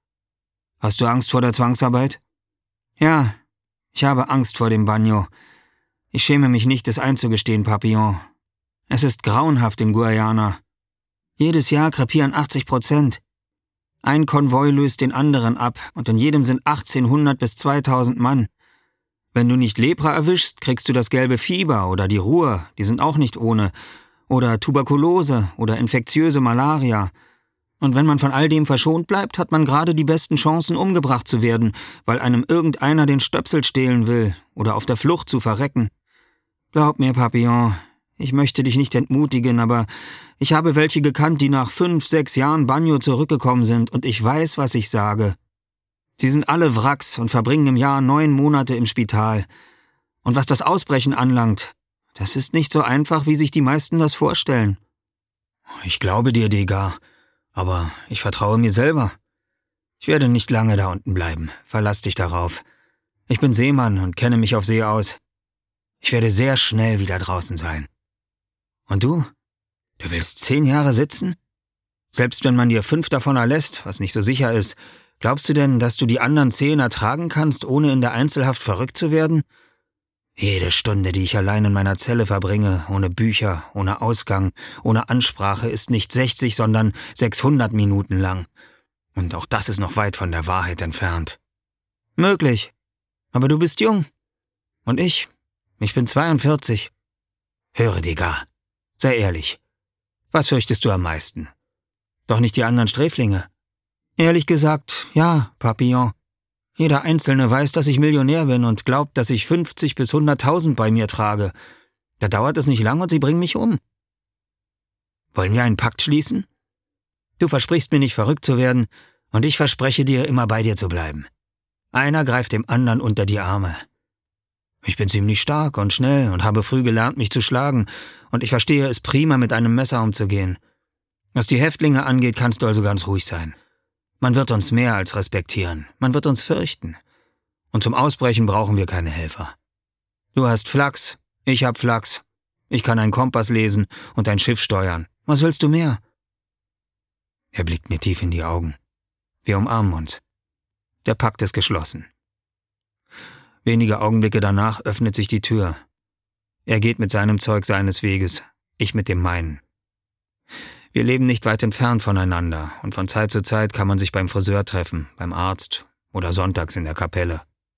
Hast du Angst vor der Zwangsarbeit?« »Ja, ich habe Angst vor dem Bagno. Ich schäme mich nicht, es einzugestehen, Papillon. Es ist grauenhaft in Guayana. Jedes Jahr krepieren 80%. Ein Konvoi löst den anderen ab und in jedem sind 1800 bis 2000 Mann. Wenn du nicht Lepra erwischst, kriegst du das gelbe Fieber oder die Ruhr, die sind auch nicht ohne, oder Tuberkulose oder infektiöse Malaria. Und wenn man von all dem verschont bleibt, hat man gerade die besten Chancen, umgebracht zu werden, weil einem irgendeiner den Stöpsel stehlen will oder auf der Flucht zu verrecken. Glaub mir, Papillon, ich möchte dich nicht entmutigen, aber ich habe welche gekannt, die nach 5, 6 Jahren Bagno zurückgekommen sind und ich weiß, was ich sage. Sie sind alle Wracks und verbringen im Jahr 9 Monate im Spital. Und was das Ausbrechen anlangt, das ist nicht so einfach, wie sich die meisten das vorstellen.« »Ich glaube dir, Degas, aber ich vertraue mir selber. Ich werde nicht lange da unten bleiben, verlass dich darauf. Ich bin Seemann und kenne mich auf See aus. Ich werde sehr schnell wieder draußen sein. Und du? Du willst 10 Jahre sitzen? Selbst wenn man dir 5 davon erlässt, was nicht so sicher ist, glaubst du denn, dass du die anderen 10 ertragen kannst, ohne in der Einzelhaft verrückt zu werden? Jede Stunde, die ich allein in meiner Zelle verbringe, ohne Bücher, ohne Ausgang, ohne Ansprache, ist nicht 60, sondern 600 Minuten lang. Und auch das ist noch weit von der Wahrheit entfernt. Möglich. Aber du bist jung. Und ich bin 42. Höre, Degas, sei ehrlich. Was fürchtest du am meisten? Doch nicht die anderen Sträflinge? Ehrlich gesagt, ja, Papillon. Jeder Einzelne weiß, dass ich Millionär bin und glaubt, dass ich 50 bis 100.000 bei mir trage. Da dauert es nicht lang und sie bringen mich um. Wollen wir einen Pakt schließen? Du versprichst mir nicht verrückt zu werden und ich verspreche dir, immer bei dir zu bleiben. Einer greift dem anderen unter die Arme. Ich bin ziemlich stark und schnell und habe früh gelernt, mich zu schlagen und ich verstehe es prima, mit einem Messer umzugehen. Was die Häftlinge angeht, kannst du also ganz ruhig sein. Man wird uns mehr als respektieren, man wird uns fürchten. Und zum Ausbrechen brauchen wir keine Helfer. Du hast Flachs, ich hab Flachs. Ich kann einen Kompass lesen und ein Schiff steuern. Was willst du mehr? Er blickt mir tief in die Augen. Wir umarmen uns. Der Pakt ist geschlossen. Wenige Augenblicke danach öffnet sich die Tür. Er geht mit seinem Zeug seines Weges, ich mit dem meinen. Wir leben nicht weit entfernt voneinander und von Zeit zu Zeit kann man sich beim Friseur treffen, beim Arzt oder sonntags in der Kapelle.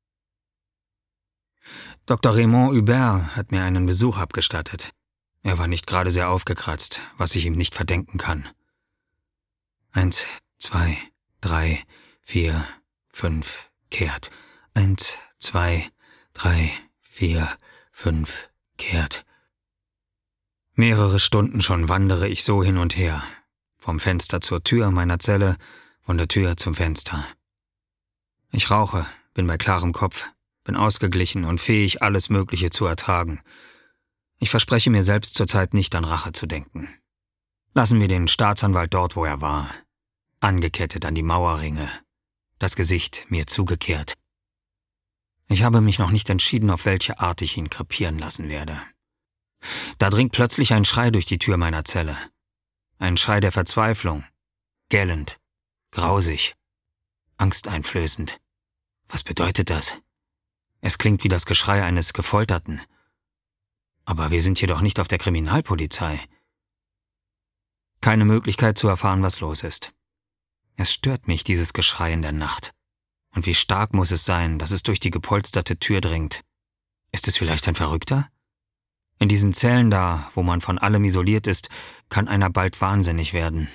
Dr. Raymond Hubert hat mir einen Besuch abgestattet. Er war nicht gerade sehr aufgekratzt, was ich ihm nicht verdenken kann. 1, 2, 3, 4, 5, kehrt. 1, 2, 3, 4, 5, kehrt. Mehrere Stunden schon wandere ich so hin und her. Vom Fenster zur Tür meiner Zelle, von der Tür zum Fenster. Ich rauche, bin bei klarem Kopf, bin ausgeglichen und fähig, alles Mögliche zu ertragen. Ich verspreche mir selbst zurzeit nicht an Rache zu denken. Lassen wir den Staatsanwalt dort, wo er war. Angekettet an die Mauerringe. Das Gesicht mir zugekehrt. Ich habe mich noch nicht entschieden, auf welche Art ich ihn krepieren lassen werde. Da dringt plötzlich ein Schrei durch die Tür meiner Zelle. Ein Schrei der Verzweiflung. Gellend. Grausig. Angsteinflößend. Was bedeutet das? Es klingt wie das Geschrei eines Gefolterten. Aber wir sind hier doch nicht auf der Kriminalpolizei. Keine Möglichkeit zu erfahren, was los ist. Es stört mich, dieses Geschrei in der Nacht. Und wie stark muss es sein, dass es durch die gepolsterte Tür dringt? Ist es vielleicht ein Verrückter? In diesen Zellen da, wo man von allem isoliert ist, kann einer bald wahnsinnig werden.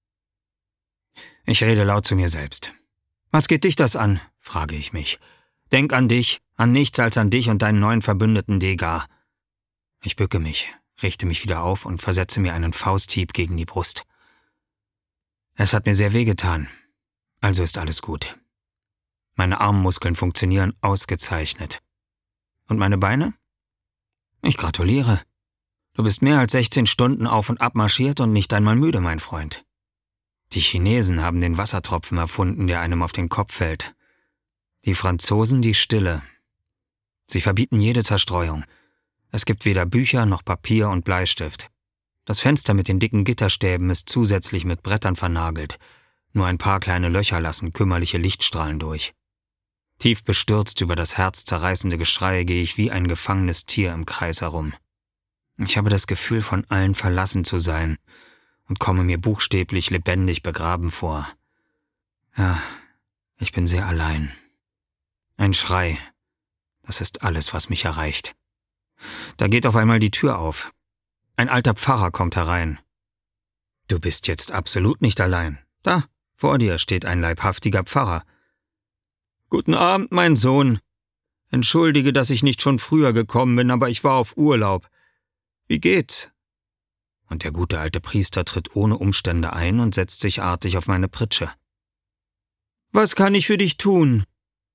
Ich rede laut zu mir selbst. Was geht dich das an? Frage ich mich. Denk an dich, an nichts als an dich und deinen neuen Verbündeten Degas. Ich bücke mich, richte mich wieder auf und versetze mir einen Fausthieb gegen die Brust. Es hat mir sehr wehgetan, also ist alles gut. Meine Armmuskeln funktionieren ausgezeichnet. Und meine Beine? Ich gratuliere. Du bist mehr als 16 Stunden auf und ab marschiert und nicht einmal müde, mein Freund. Die Chinesen haben den Wassertropfen erfunden, der einem auf den Kopf fällt. Die Franzosen die Stille. Sie verbieten jede Zerstreuung. Es gibt weder Bücher noch Papier und Bleistift. Das Fenster mit den dicken Gitterstäben ist zusätzlich mit Brettern vernagelt. Nur ein paar kleine Löcher lassen kümmerliche Lichtstrahlen durch. Tief bestürzt über das herzzerreißende Geschrei gehe ich wie ein gefangenes Tier im Kreis herum. Ich habe das Gefühl, von allen verlassen zu sein und komme mir buchstäblich lebendig begraben vor. Ja, ich bin sehr allein. Ein Schrei, das ist alles, was mich erreicht. Da geht auf einmal die Tür auf. Ein alter Pfarrer kommt herein. Du bist jetzt absolut nicht allein. Da, vor dir steht ein leibhaftiger Pfarrer. »Guten Abend, mein Sohn. Entschuldige, dass ich nicht schon früher gekommen bin, aber ich war auf Urlaub. Wie geht's?« Und der gute alte Priester tritt ohne Umstände ein und setzt sich artig auf meine Pritsche. »Was kann ich für dich tun?«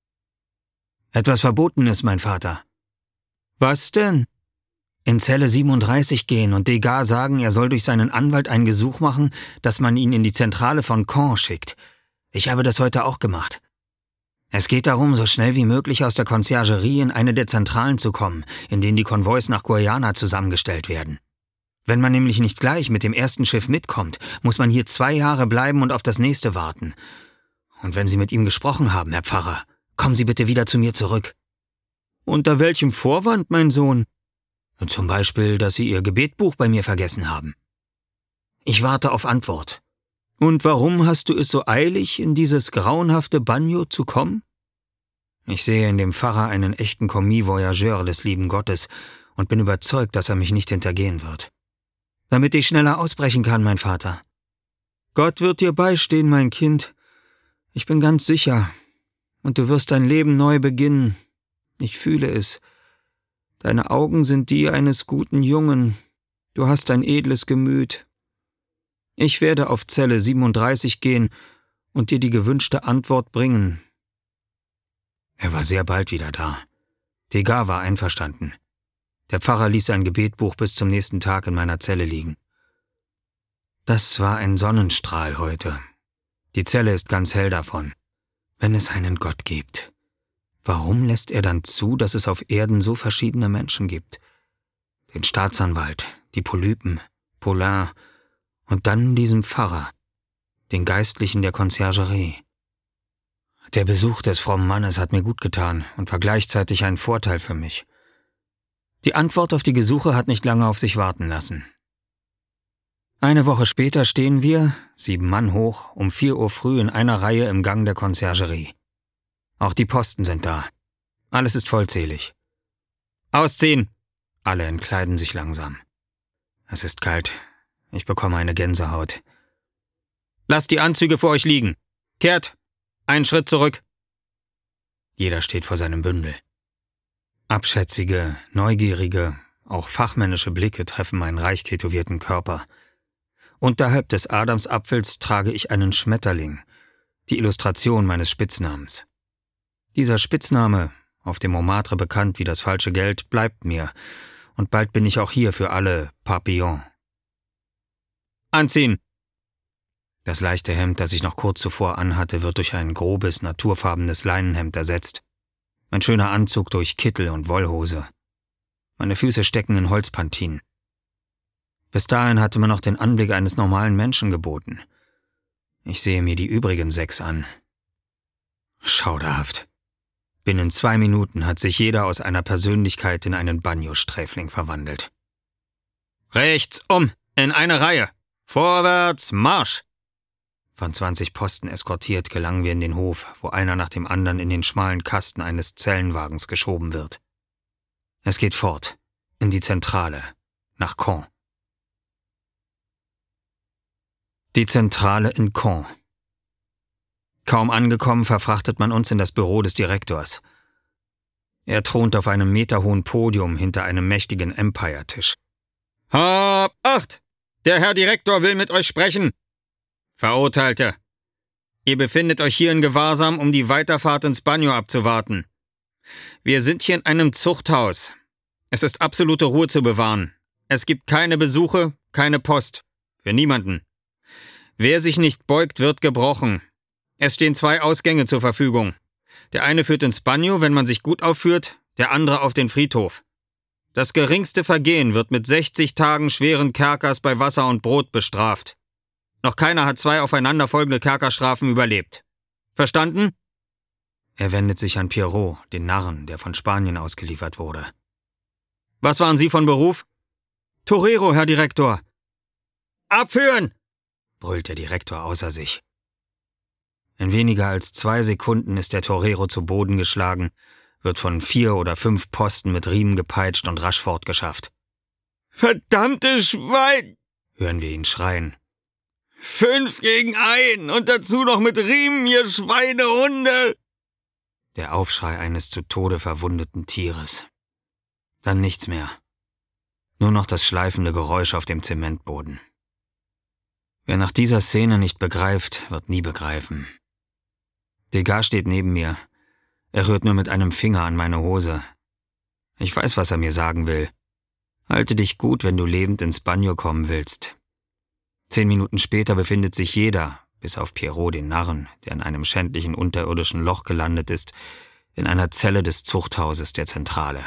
»Etwas Verbotenes, mein Vater.« »Was denn?« »In Zelle 37 gehen und Degas sagen, er soll durch seinen Anwalt ein Gesuch machen, dass man ihn in die Zentrale von Caen schickt. Ich habe das heute auch gemacht. Es geht darum, so schnell wie möglich aus der Conciergerie in eine der Zentralen zu kommen, in denen die Konvois nach Guyana zusammengestellt werden. Wenn man nämlich nicht gleich mit dem ersten Schiff mitkommt, muss man hier 2 Jahre bleiben und auf das nächste warten. Und wenn Sie mit ihm gesprochen haben, Herr Pfarrer, kommen Sie bitte wieder zu mir zurück.« »Unter welchem Vorwand, mein Sohn?« »Zum Beispiel, dass Sie Ihr Gebetbuch bei mir vergessen haben.« »Ich warte auf Antwort.« »Und warum hast du es so eilig, in dieses grauenhafte Bagno zu kommen?« »Ich sehe in dem Pfarrer einen echten Commis Voyageur des lieben Gottes und bin überzeugt, dass er mich nicht hintergehen wird.« »Damit ich schneller ausbrechen kann, mein Vater.« »Gott wird dir beistehen, mein Kind. Ich bin ganz sicher. Und du wirst dein Leben neu beginnen. Ich fühle es. Deine Augen sind die eines guten Jungen. Du hast ein edles Gemüt. Ich werde auf Zelle 37 gehen und dir die gewünschte Antwort bringen.« Er war sehr bald wieder da. Degas war einverstanden. Der Pfarrer ließ sein Gebetbuch bis zum nächsten Tag in meiner Zelle liegen. Das war ein Sonnenstrahl heute. Die Zelle ist ganz hell davon. Wenn es einen Gott gibt, warum lässt er dann zu, dass es auf Erden so verschiedene Menschen gibt? Den Staatsanwalt, die Polypen, Paulin und dann diesen Pfarrer, den Geistlichen der Conciergerie. Der Besuch des frommen Mannes hat mir gut getan und war gleichzeitig ein Vorteil für mich. Die Antwort auf die Gesuche hat nicht lange auf sich warten lassen. Eine Woche später stehen wir, 7 Mann hoch, um 4 Uhr früh in einer Reihe im Gang der Conciergerie. Auch die Posten sind da. Alles ist vollzählig. »Ausziehen!« Alle entkleiden sich langsam. Es ist kalt. Ich bekomme eine Gänsehaut. »Lasst die Anzüge vor euch liegen! Kehrt! Einen Schritt zurück!« Jeder steht vor seinem Bündel. Abschätzige, neugierige, auch fachmännische Blicke treffen meinen reich tätowierten Körper. Unterhalb des Adamsapfels trage ich einen Schmetterling, die Illustration meines Spitznamens. Dieser Spitzname, auf dem Montmartre bekannt wie das falsche Geld, bleibt mir, und bald bin ich auch hier für alle Papillon. »Anziehen!« Das leichte Hemd, das ich noch kurz zuvor anhatte, wird durch ein grobes, naturfarbenes Leinenhemd ersetzt. Mein schöner Anzug durch Kittel und Wollhose. Meine Füße stecken in Holzpantinen. Bis dahin hatte man noch den Anblick eines normalen Menschen geboten. Ich sehe mir die übrigen 6 an. Schauderhaft. Binnen 2 Minuten hat sich jeder aus einer Persönlichkeit in einen Bagno-Sträfling verwandelt. »Rechts um, in eine Reihe! Vorwärts, Marsch!« Von 20 Posten eskortiert gelangen wir in den Hof, wo einer nach dem anderen in den schmalen Kasten eines Zellenwagens geschoben wird. Es geht fort, in die Zentrale, nach Caen. Die Zentrale in Caen. Kaum angekommen, verfrachtet man uns in das Büro des Direktors. Er thront auf einem meterhohen Podium hinter einem mächtigen Empire-Tisch. »Hab Acht! Der Herr Direktor will mit euch sprechen!« »Verurteilte! Ihr befindet euch hier in Gewahrsam, um die Weiterfahrt ins Banyo abzuwarten. Wir sind hier in einem Zuchthaus. Es ist absolute Ruhe zu bewahren. Es gibt keine Besuche, keine Post. Für niemanden. Wer sich nicht beugt, wird gebrochen. Es stehen 2 Ausgänge zur Verfügung. Der eine führt ins Banyo, wenn man sich gut aufführt, der andere auf den Friedhof. Das geringste Vergehen wird mit 60 Tagen schweren Kerkers bei Wasser und Brot bestraft. Noch keiner hat 2 aufeinanderfolgende Kerkerstrafen überlebt. Verstanden?« Er wendet sich an Pierrot, den Narren, der von Spanien ausgeliefert wurde. »Was waren Sie von Beruf?« »Torero, Herr Direktor.« »Abführen!« brüllt der Direktor außer sich. In weniger als 2 Sekunden ist der Torero zu Boden geschlagen, wird von 4 oder 5 Posten mit Riemen gepeitscht und rasch fortgeschafft. »Verdammte Schwein!« hören wir ihn schreien. »5 gegen 1 und dazu noch mit Riemen, ihr Schweinehunde!« Der Aufschrei eines zu Tode verwundeten Tieres. Dann nichts mehr. Nur noch das schleifende Geräusch auf dem Zementboden. Wer nach dieser Szene nicht begreift, wird nie begreifen. Degas steht neben mir. Er rührt nur mit einem Finger an meine Hose. Ich weiß, was er mir sagen will. Halte dich gut, wenn du lebend ins Banyo kommen willst. 10 Minuten später befindet sich jeder, bis auf Pierrot den Narren, der in einem schändlichen unterirdischen Loch gelandet ist, in einer Zelle des Zuchthauses der Zentrale.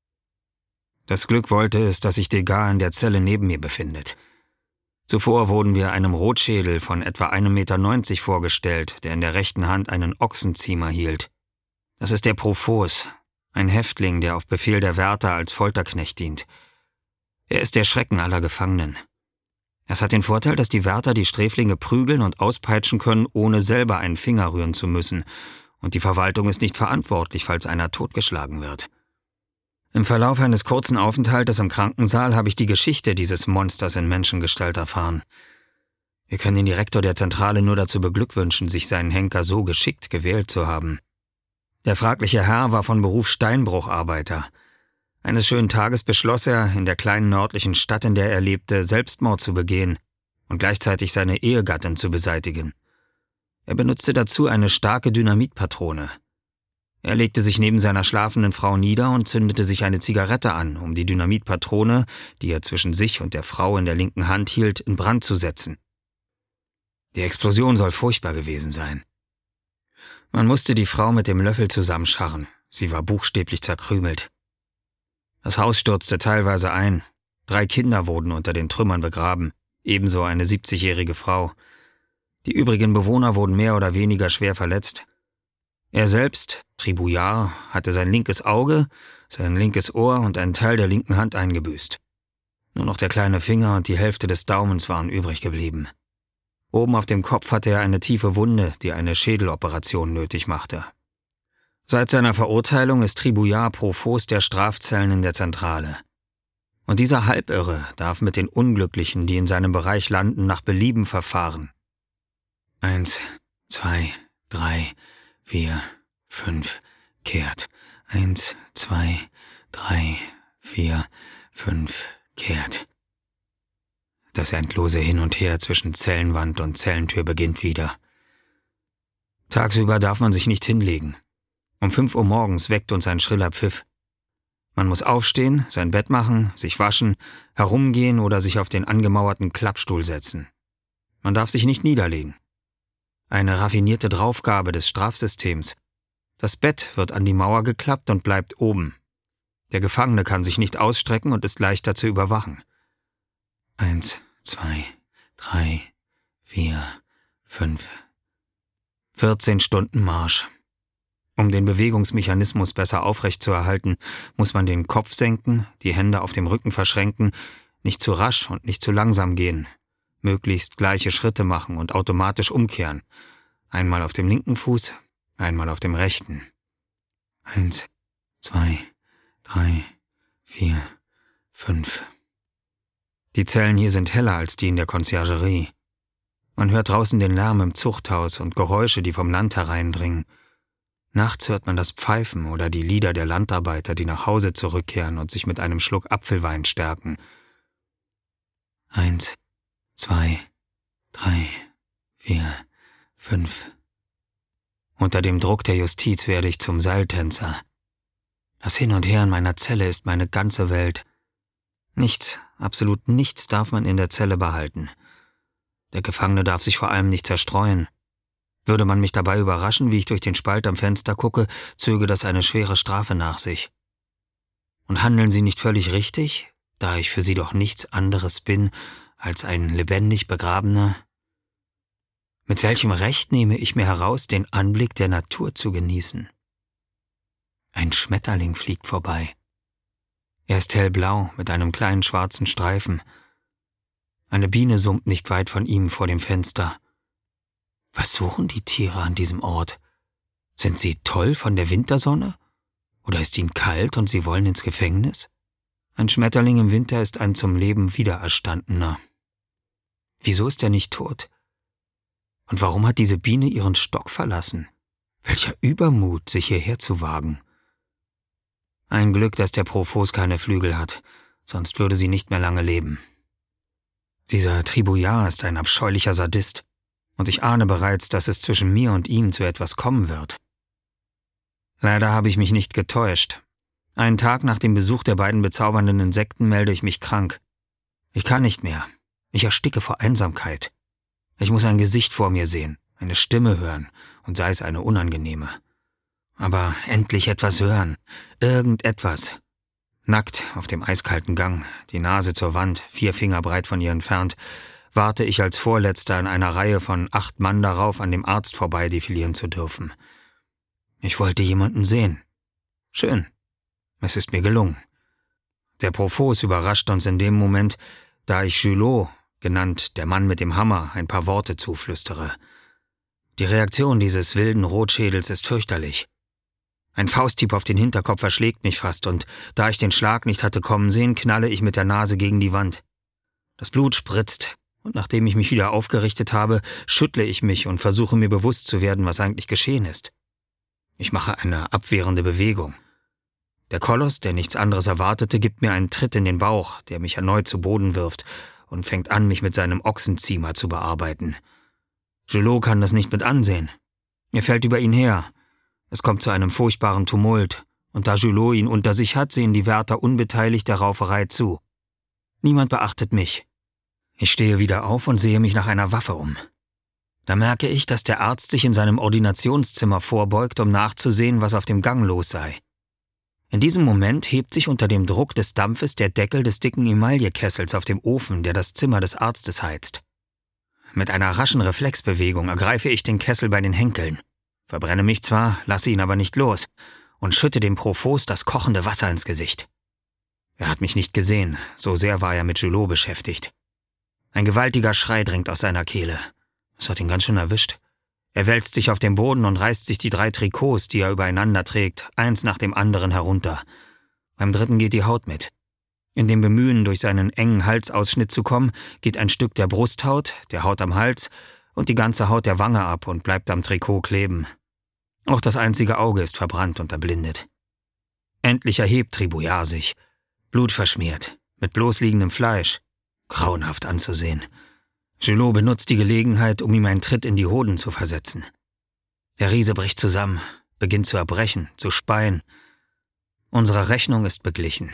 Das Glück wollte es, dass sich Degas in der Zelle neben mir befindet. Zuvor wurden wir einem Rotschädel von etwa 1,90 Meter vorgestellt, der in der rechten Hand einen Ochsenziemer hielt. Das ist der Profos, ein Häftling, der auf Befehl der Wärter als Folterknecht dient. Er ist der Schrecken aller Gefangenen. Es hat den Vorteil, dass die Wärter die Sträflinge prügeln und auspeitschen können, ohne selber einen Finger rühren zu müssen, und die Verwaltung ist nicht verantwortlich, falls einer totgeschlagen wird. Im Verlauf eines kurzen Aufenthaltes im Krankensaal habe ich die Geschichte dieses Monsters in Menschengestalt erfahren. Wir können den Direktor der Zentrale nur dazu beglückwünschen, sich seinen Henker so geschickt gewählt zu haben. Der fragliche Herr war von Beruf Steinbrucharbeiter. Eines schönen Tages beschloss er, in der kleinen nördlichen Stadt, in der er lebte, Selbstmord zu begehen und gleichzeitig seine Ehegattin zu beseitigen. Er benutzte dazu eine starke Dynamitpatrone. Er legte sich neben seiner schlafenden Frau nieder und zündete sich eine Zigarette an, um die Dynamitpatrone, die er zwischen sich und der Frau in der linken Hand hielt, in Brand zu setzen. Die Explosion soll furchtbar gewesen sein. Man musste die Frau mit dem Löffel zusammenscharren. Sie war buchstäblich zerkrümelt. Das Haus stürzte teilweise ein. 3 Kinder wurden unter den Trümmern begraben, ebenso eine 70-jährige Frau. Die übrigen Bewohner wurden mehr oder weniger schwer verletzt. Er selbst, Tribouillard, hatte sein linkes Auge, sein linkes Ohr und einen Teil der linken Hand eingebüßt. Nur noch der kleine Finger und die Hälfte des Daumens waren übrig geblieben. Oben auf dem Kopf hatte er eine tiefe Wunde, die eine Schädeloperation nötig machte. Seit seiner Verurteilung ist Tribouillard Profos der Strafzellen in der Zentrale. Und dieser Halbirre darf mit den Unglücklichen, die in seinem Bereich landen, nach Belieben verfahren. 1, 2, 3, 4, 5, kehrt. 1, 2, 3, 4, 5, kehrt. Das endlose Hin und Her zwischen Zellenwand und Zellentür beginnt wieder. Tagsüber darf man sich nicht hinlegen. Um 5 Uhr morgens weckt uns ein schriller Pfiff. Man muss aufstehen, sein Bett machen, sich waschen, herumgehen oder sich auf den angemauerten Klappstuhl setzen. Man darf sich nicht niederlegen. Eine raffinierte Draufgabe des Strafsystems. Das Bett wird an die Mauer geklappt und bleibt oben. Der Gefangene kann sich nicht ausstrecken und ist leichter zu überwachen. 1, 2, 3, 4, 5. 14 Stunden Marsch. Um den Bewegungsmechanismus besser aufrechtzuerhalten, muss man den Kopf senken, die Hände auf dem Rücken verschränken, nicht zu rasch und nicht zu langsam gehen, möglichst gleiche Schritte machen und automatisch umkehren. Einmal auf dem linken Fuß, einmal auf dem rechten. 1, 2, 3, 4, 5. Die Zellen hier sind heller als die in der Conciergerie. Man hört draußen den Lärm im Zuchthaus und Geräusche, die vom Land hereindringen. Nachts hört man das Pfeifen oder die Lieder der Landarbeiter, die nach Hause zurückkehren und sich mit einem Schluck Apfelwein stärken. 1, 2, 3, 4, 5. Unter dem Druck der Justiz werde ich zum Seiltänzer. Das Hin und Her in meiner Zelle ist meine ganze Welt. Nichts, absolut nichts darf man in der Zelle behalten. Der Gefangene darf sich vor allem nicht zerstreuen. Würde man mich dabei überraschen, wie ich durch den Spalt am Fenster gucke, zöge das eine schwere Strafe nach sich. Und handeln Sie nicht völlig richtig, da ich für Sie doch nichts anderes bin als ein lebendig Begrabener? Mit welchem Recht nehme ich mir heraus, den Anblick der Natur zu genießen? Ein Schmetterling fliegt vorbei. Er ist hellblau mit einem kleinen schwarzen Streifen. Eine Biene summt nicht weit von ihm vor dem Fenster. Was suchen die Tiere an diesem Ort? Sind sie toll von der Wintersonne? Oder ist ihnen kalt und sie wollen ins Gefängnis? Ein Schmetterling im Winter ist ein zum Leben Wiedererstandener. Wieso ist er nicht tot? Und warum hat diese Biene ihren Stock verlassen? Welcher Übermut, sich hierher zu wagen. Ein Glück, dass der Profos keine Flügel hat, sonst würde sie nicht mehr lange leben. Dieser Tribouillard ist ein abscheulicher Sadist. Und ich ahne bereits, dass es zwischen mir und ihm zu etwas kommen wird. Leider habe ich mich nicht getäuscht. Einen Tag nach dem Besuch der beiden bezaubernden Insekten melde ich mich krank. Ich kann nicht mehr. Ich ersticke vor Einsamkeit. Ich muss ein Gesicht vor mir sehen, eine Stimme hören, und sei es eine unangenehme. Aber endlich etwas hören. Irgendetwas. Nackt auf dem eiskalten Gang, die Nase zur Wand, 4 Finger breit von ihr entfernt, warte ich als Vorletzter in einer Reihe von 8 Mann darauf, an dem Arzt vorbei defilieren zu dürfen. Ich wollte jemanden sehen. Schön. Es ist mir gelungen. Der Profos überrascht uns in dem Moment, da ich Julot, genannt der Mann mit dem Hammer, ein paar Worte zuflüstere. Die Reaktion dieses wilden Rotschädels ist fürchterlich. Ein Fausthieb auf den Hinterkopf erschlägt mich fast, und da ich den Schlag nicht hatte kommen sehen, knalle ich mit der Nase gegen die Wand. Das Blut spritzt. Und nachdem ich mich wieder aufgerichtet habe, schüttle ich mich und versuche mir bewusst zu werden, was eigentlich geschehen ist. Ich mache eine abwehrende Bewegung. Der Koloss, der nichts anderes erwartete, gibt mir einen Tritt in den Bauch, der mich erneut zu Boden wirft, und fängt an, mich mit seinem Ochsenziemer zu bearbeiten. Julot kann das nicht mit ansehen. Er fällt über ihn her. Es kommt zu einem furchtbaren Tumult, und da Julot ihn unter sich hat, sehen die Wärter unbeteiligt der Rauferei zu. Niemand beachtet mich. Ich stehe wieder auf und sehe mich nach einer Waffe um. Da merke ich, dass der Arzt sich in seinem Ordinationszimmer vorbeugt, um nachzusehen, was auf dem Gang los sei. In diesem Moment hebt sich unter dem Druck des Dampfes der Deckel des dicken Emaillekessels auf dem Ofen, der das Zimmer des Arztes heizt. Mit einer raschen Reflexbewegung ergreife ich den Kessel bei den Henkeln, verbrenne mich zwar, lasse ihn aber nicht los und schütte dem Profos das kochende Wasser ins Gesicht. Er hat mich nicht gesehen, so sehr war er mit Julot beschäftigt. Ein gewaltiger Schrei dringt aus seiner Kehle. Es hat ihn ganz schön erwischt. Er wälzt sich auf den Boden und reißt sich die 3 Trikots, die er übereinander trägt, eins nach dem anderen herunter. Beim 3. geht die Haut mit. In dem Bemühen, durch seinen engen Halsausschnitt zu kommen, geht ein Stück der Brusthaut, der Haut am Hals und die ganze Haut der Wange ab und bleibt am Trikot kleben. Auch das einzige Auge ist verbrannt und erblindet. Endlich erhebt Tribouillard sich, blutverschmiert, mit bloß liegendem Fleisch. Grauenhaft anzusehen. Julot benutzt die Gelegenheit, um ihm einen Tritt in die Hoden zu versetzen. Der Riese bricht zusammen, beginnt zu erbrechen, zu speien. Unsere Rechnung ist beglichen.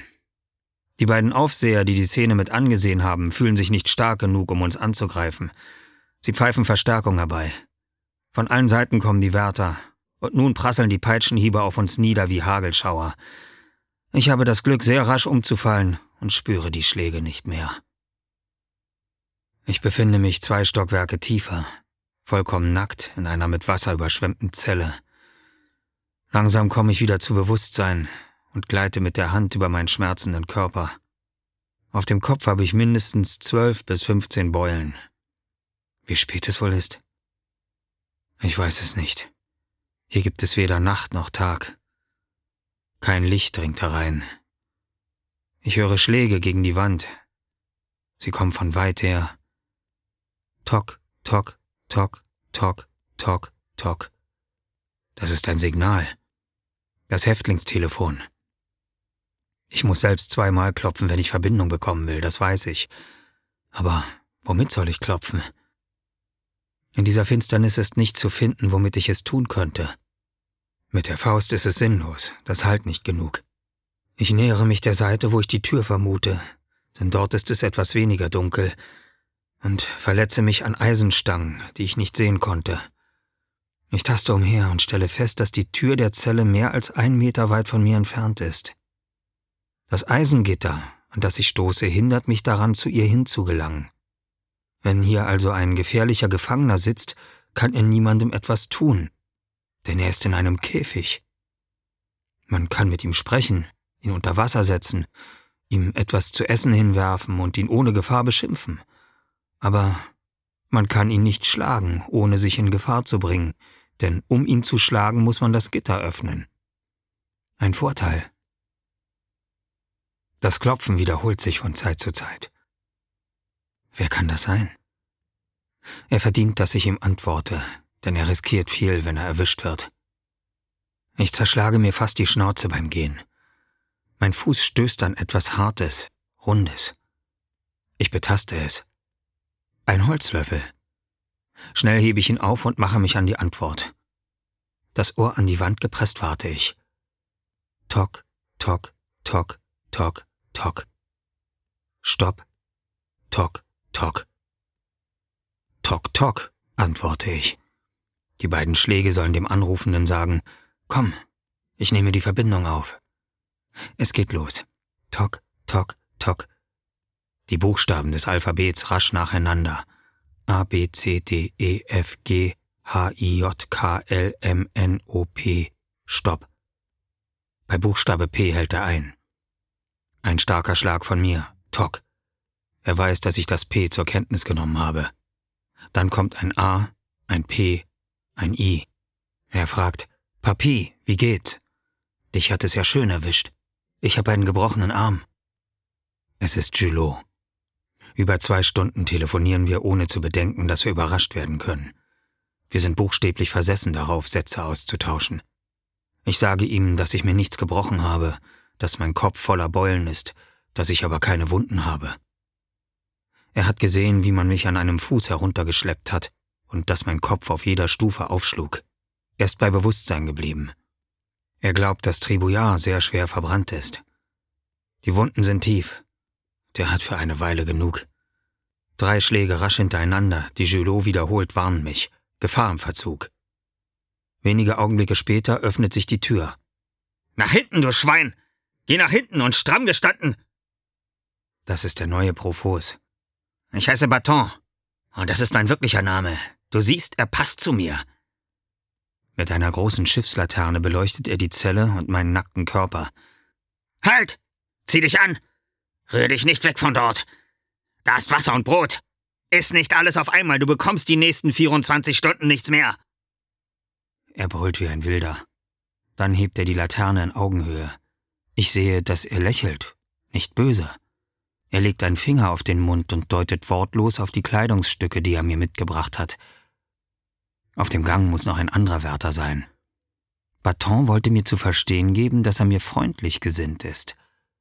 Die beiden Aufseher, die die Szene mit angesehen haben, fühlen sich nicht stark genug, um uns anzugreifen. Sie pfeifen Verstärkung herbei. Von allen Seiten kommen die Wärter, und nun prasseln die Peitschenhiebe auf uns nieder wie Hagelschauer. Ich habe das Glück, sehr rasch umzufallen und spüre die Schläge nicht mehr. Ich befinde mich 2 Stockwerke tiefer, vollkommen nackt in einer mit Wasser überschwemmten Zelle. Langsam komme ich wieder zu Bewusstsein und gleite mit der Hand über meinen schmerzenden Körper. Auf dem Kopf habe ich mindestens 12 bis 15 Beulen. Wie spät es wohl ist? Ich weiß es nicht. Hier gibt es weder Nacht noch Tag. Kein Licht dringt herein. Ich höre Schläge gegen die Wand. Sie kommen von weit her. Tok, tok, tok, tok, tok, tok. Das ist ein Signal. Das Häftlingstelefon. Ich muss selbst 2-mal klopfen, wenn ich Verbindung bekommen will, das weiß ich. Aber womit soll ich klopfen? In dieser Finsternis ist nichts zu finden, womit ich es tun könnte. Mit der Faust ist es sinnlos, das hallt nicht genug. Ich nähere mich der Seite, wo ich die Tür vermute, denn dort ist es etwas weniger dunkel, und verletze mich an Eisenstangen, die ich nicht sehen konnte. Ich taste umher und stelle fest, dass die Tür der Zelle mehr als 1 Meter weit von mir entfernt ist. Das Eisengitter, an das ich stoße, hindert mich daran, zu ihr hinzugelangen. Wenn hier also ein gefährlicher Gefangener sitzt, kann er niemandem etwas tun, denn er ist in einem Käfig. Man kann mit ihm sprechen, ihn unter Wasser setzen, ihm etwas zu essen hinwerfen und ihn ohne Gefahr beschimpfen. Aber man kann ihn nicht schlagen, ohne sich in Gefahr zu bringen, denn um ihn zu schlagen, muss man das Gitter öffnen. Ein Vorteil. Das Klopfen wiederholt sich von Zeit zu Zeit. Wer kann das sein? Er verdient, dass ich ihm antworte, denn er riskiert viel, wenn er erwischt wird. Ich zerschlage mir fast die Schnauze beim Gehen. Mein Fuß stößt an etwas Hartes, Rundes. Ich betaste es. Ein Holzlöffel. Schnell hebe ich ihn auf und mache mich an die Antwort. Das Ohr an die Wand gepresst warte ich. Tock, tock, tock, tock, tock. Stopp. Tock, tock. Tock, tock, antworte ich. Die beiden Schläge sollen dem Anrufenden sagen, komm, ich nehme die Verbindung auf. Es geht los. Tock, tock, tock. Die Buchstaben des Alphabets rasch nacheinander. A, B, C, D, E, F, G, H, I, J, K, L, M, N, O, P. Stopp. Bei Buchstabe P hält er ein. Ein starker Schlag von mir. Tock. Er weiß, dass ich das P zur Kenntnis genommen habe. Dann kommt ein A, ein P, ein I. Er fragt, Papi, wie geht's? Dich hat es ja schön erwischt. Ich habe einen gebrochenen Arm. Es ist Julot. Über 2 Stunden telefonieren wir, ohne zu bedenken, dass wir überrascht werden können. Wir sind buchstäblich versessen darauf, Sätze auszutauschen. Ich sage ihm, dass ich mir nichts gebrochen habe, dass mein Kopf voller Beulen ist, dass ich aber keine Wunden habe. Er hat gesehen, wie man mich an einem Fuß heruntergeschleppt hat und dass mein Kopf auf jeder Stufe aufschlug. Er ist bei Bewusstsein geblieben. Er glaubt, dass Tribouillard sehr schwer verbrannt ist. Die Wunden sind tief. Der hat für eine Weile genug. 3 Schläge rasch hintereinander, die Julot wiederholt, warnen mich. Gefahr im Verzug. Wenige Augenblicke später öffnet sich die Tür. »Nach hinten, du Schwein! Geh nach hinten und stramm gestanden!« Das ist der neue Profos. »Ich heiße Baton. Und das ist mein wirklicher Name. Du siehst, er passt zu mir.« Mit einer großen Schiffslaterne beleuchtet er die Zelle und meinen nackten Körper. »Halt! Zieh dich an! Rühr dich nicht weg von dort! Da ist Wasser und Brot! Iss nicht alles auf einmal, du bekommst die nächsten 24 Stunden nichts mehr!« Er brüllt wie ein Wilder. Dann hebt er die Laterne in Augenhöhe. Ich sehe, dass er lächelt, nicht böse. Er legt einen Finger auf den Mund und deutet wortlos auf die Kleidungsstücke, die er mir mitgebracht hat. Auf dem Gang muss noch ein anderer Wärter sein. Baton wollte mir zu verstehen geben, dass er mir freundlich gesinnt ist.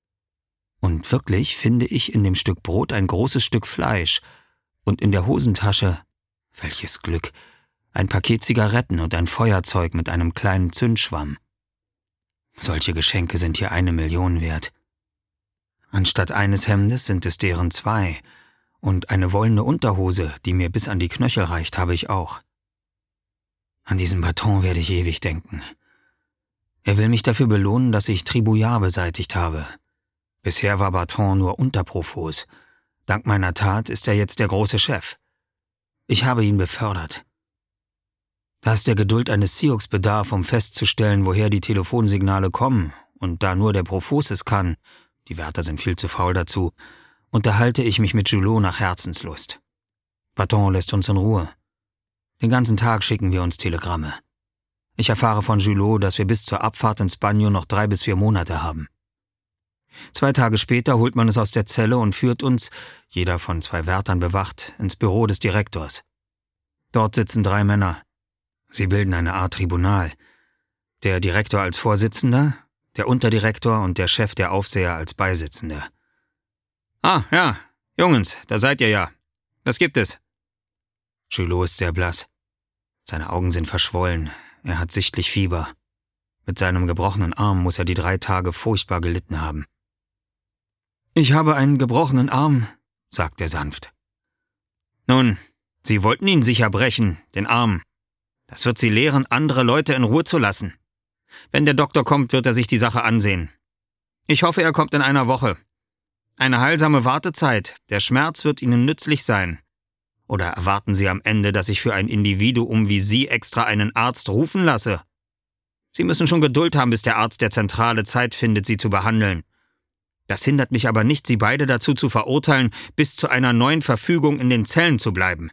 Und wirklich finde ich in dem Stück Brot ein großes Stück Fleisch und in der Hosentasche, welches Glück, ein Paket Zigaretten und ein Feuerzeug mit einem kleinen Zündschwamm. Solche Geschenke sind hier 1 Million wert. Anstatt eines Hemdes sind es deren 2, und eine wollene Unterhose, die mir bis an die Knöchel reicht, habe ich auch. An diesen Baton werde ich ewig denken. Er will mich dafür belohnen, dass ich Tribouillard beseitigt habe. Bisher war Baton nur Unterprofos. Dank meiner Tat ist er jetzt der große Chef. Ich habe ihn befördert. Da es der Geduld eines Sioux bedarf, um festzustellen, woher die Telefonsignale kommen, und da nur der Profos es kann, die Wärter sind viel zu faul dazu, unterhalte ich mich mit Julot nach Herzenslust. Baton lässt uns in Ruhe. Den ganzen Tag schicken wir uns Telegramme. Ich erfahre von Julot, dass wir bis zur Abfahrt ins Bagno noch 3 bis 4 Monate haben. 2 Tage später holt man es aus der Zelle und führt uns, jeder von 2 Wärtern bewacht, ins Büro des Direktors. Dort sitzen 3 Männer. Sie bilden eine Art Tribunal. Der Direktor als Vorsitzender, der Unterdirektor und der Chef der Aufseher als Beisitzende. »Ah, ja, Jungens, da seid ihr ja. Was gibt es?« Julot ist sehr blass. Seine Augen sind verschwollen. Er hat sichtlich Fieber. Mit seinem gebrochenen Arm muss er die 3 Tage furchtbar gelitten haben. »Ich habe einen gebrochenen Arm«, sagt er sanft. »Nun, Sie wollten ihn sicher brechen, den Arm. Das wird Sie lehren, andere Leute in Ruhe zu lassen. Wenn der Doktor kommt, wird er sich die Sache ansehen. Ich hoffe, er kommt in einer Woche. Eine heilsame Wartezeit, der Schmerz wird Ihnen nützlich sein. Oder erwarten Sie am Ende, dass ich für ein Individuum wie Sie extra einen Arzt rufen lasse? Sie müssen schon Geduld haben, bis der Arzt der Zentrale Zeit findet, Sie zu behandeln. Das hindert mich aber nicht, Sie beide dazu zu verurteilen, bis zu einer neuen Verfügung in den Zellen zu bleiben.«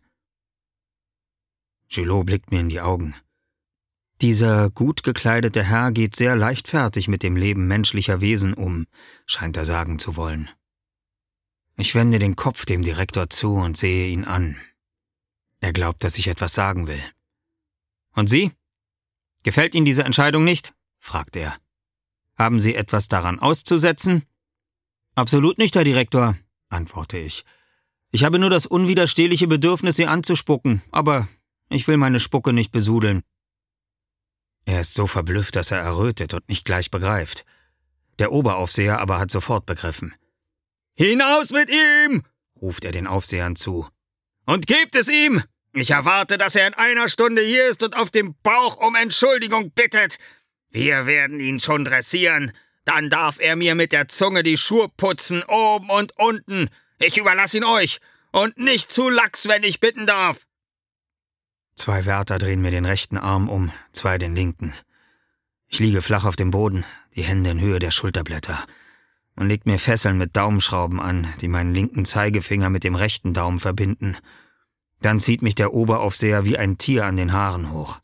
Julot blickt mir in die Augen. Dieser gut gekleidete Herr geht sehr leichtfertig mit dem Leben menschlicher Wesen um, scheint er sagen zu wollen. Ich wende den Kopf dem Direktor zu und sehe ihn an. Er glaubt, dass ich etwas sagen will. »Und Sie? Gefällt Ihnen diese Entscheidung nicht?« fragt er. »Haben Sie etwas daran auszusetzen?« »Absolut nicht, Herr Direktor«, antworte ich. »Ich habe nur das unwiderstehliche Bedürfnis, Sie anzuspucken, aber ich will meine Spucke nicht besudeln.« Er ist so verblüfft, dass er errötet und nicht gleich begreift. Der Oberaufseher aber hat sofort begriffen. »Hinaus mit ihm!« ruft er den Aufsehern zu. »Und gebt es ihm! Ich erwarte, dass er in einer Stunde hier ist und auf dem Bauch um Entschuldigung bittet. Wir werden ihn schon dressieren. Dann darf er mir mit der Zunge die Schuhe putzen, oben und unten. Ich überlasse ihn euch. Und nicht zu lax, wenn ich bitten darf.« 2 Wärter drehen mir den rechten Arm um, 2 den linken. Ich liege flach auf dem Boden, die Hände in Höhe der Schulterblätter. Man legt mir Fesseln mit Daumenschrauben an, die meinen linken Zeigefinger mit dem rechten Daumen verbinden. Dann zieht mich der Oberaufseher wie ein Tier an den Haaren hoch.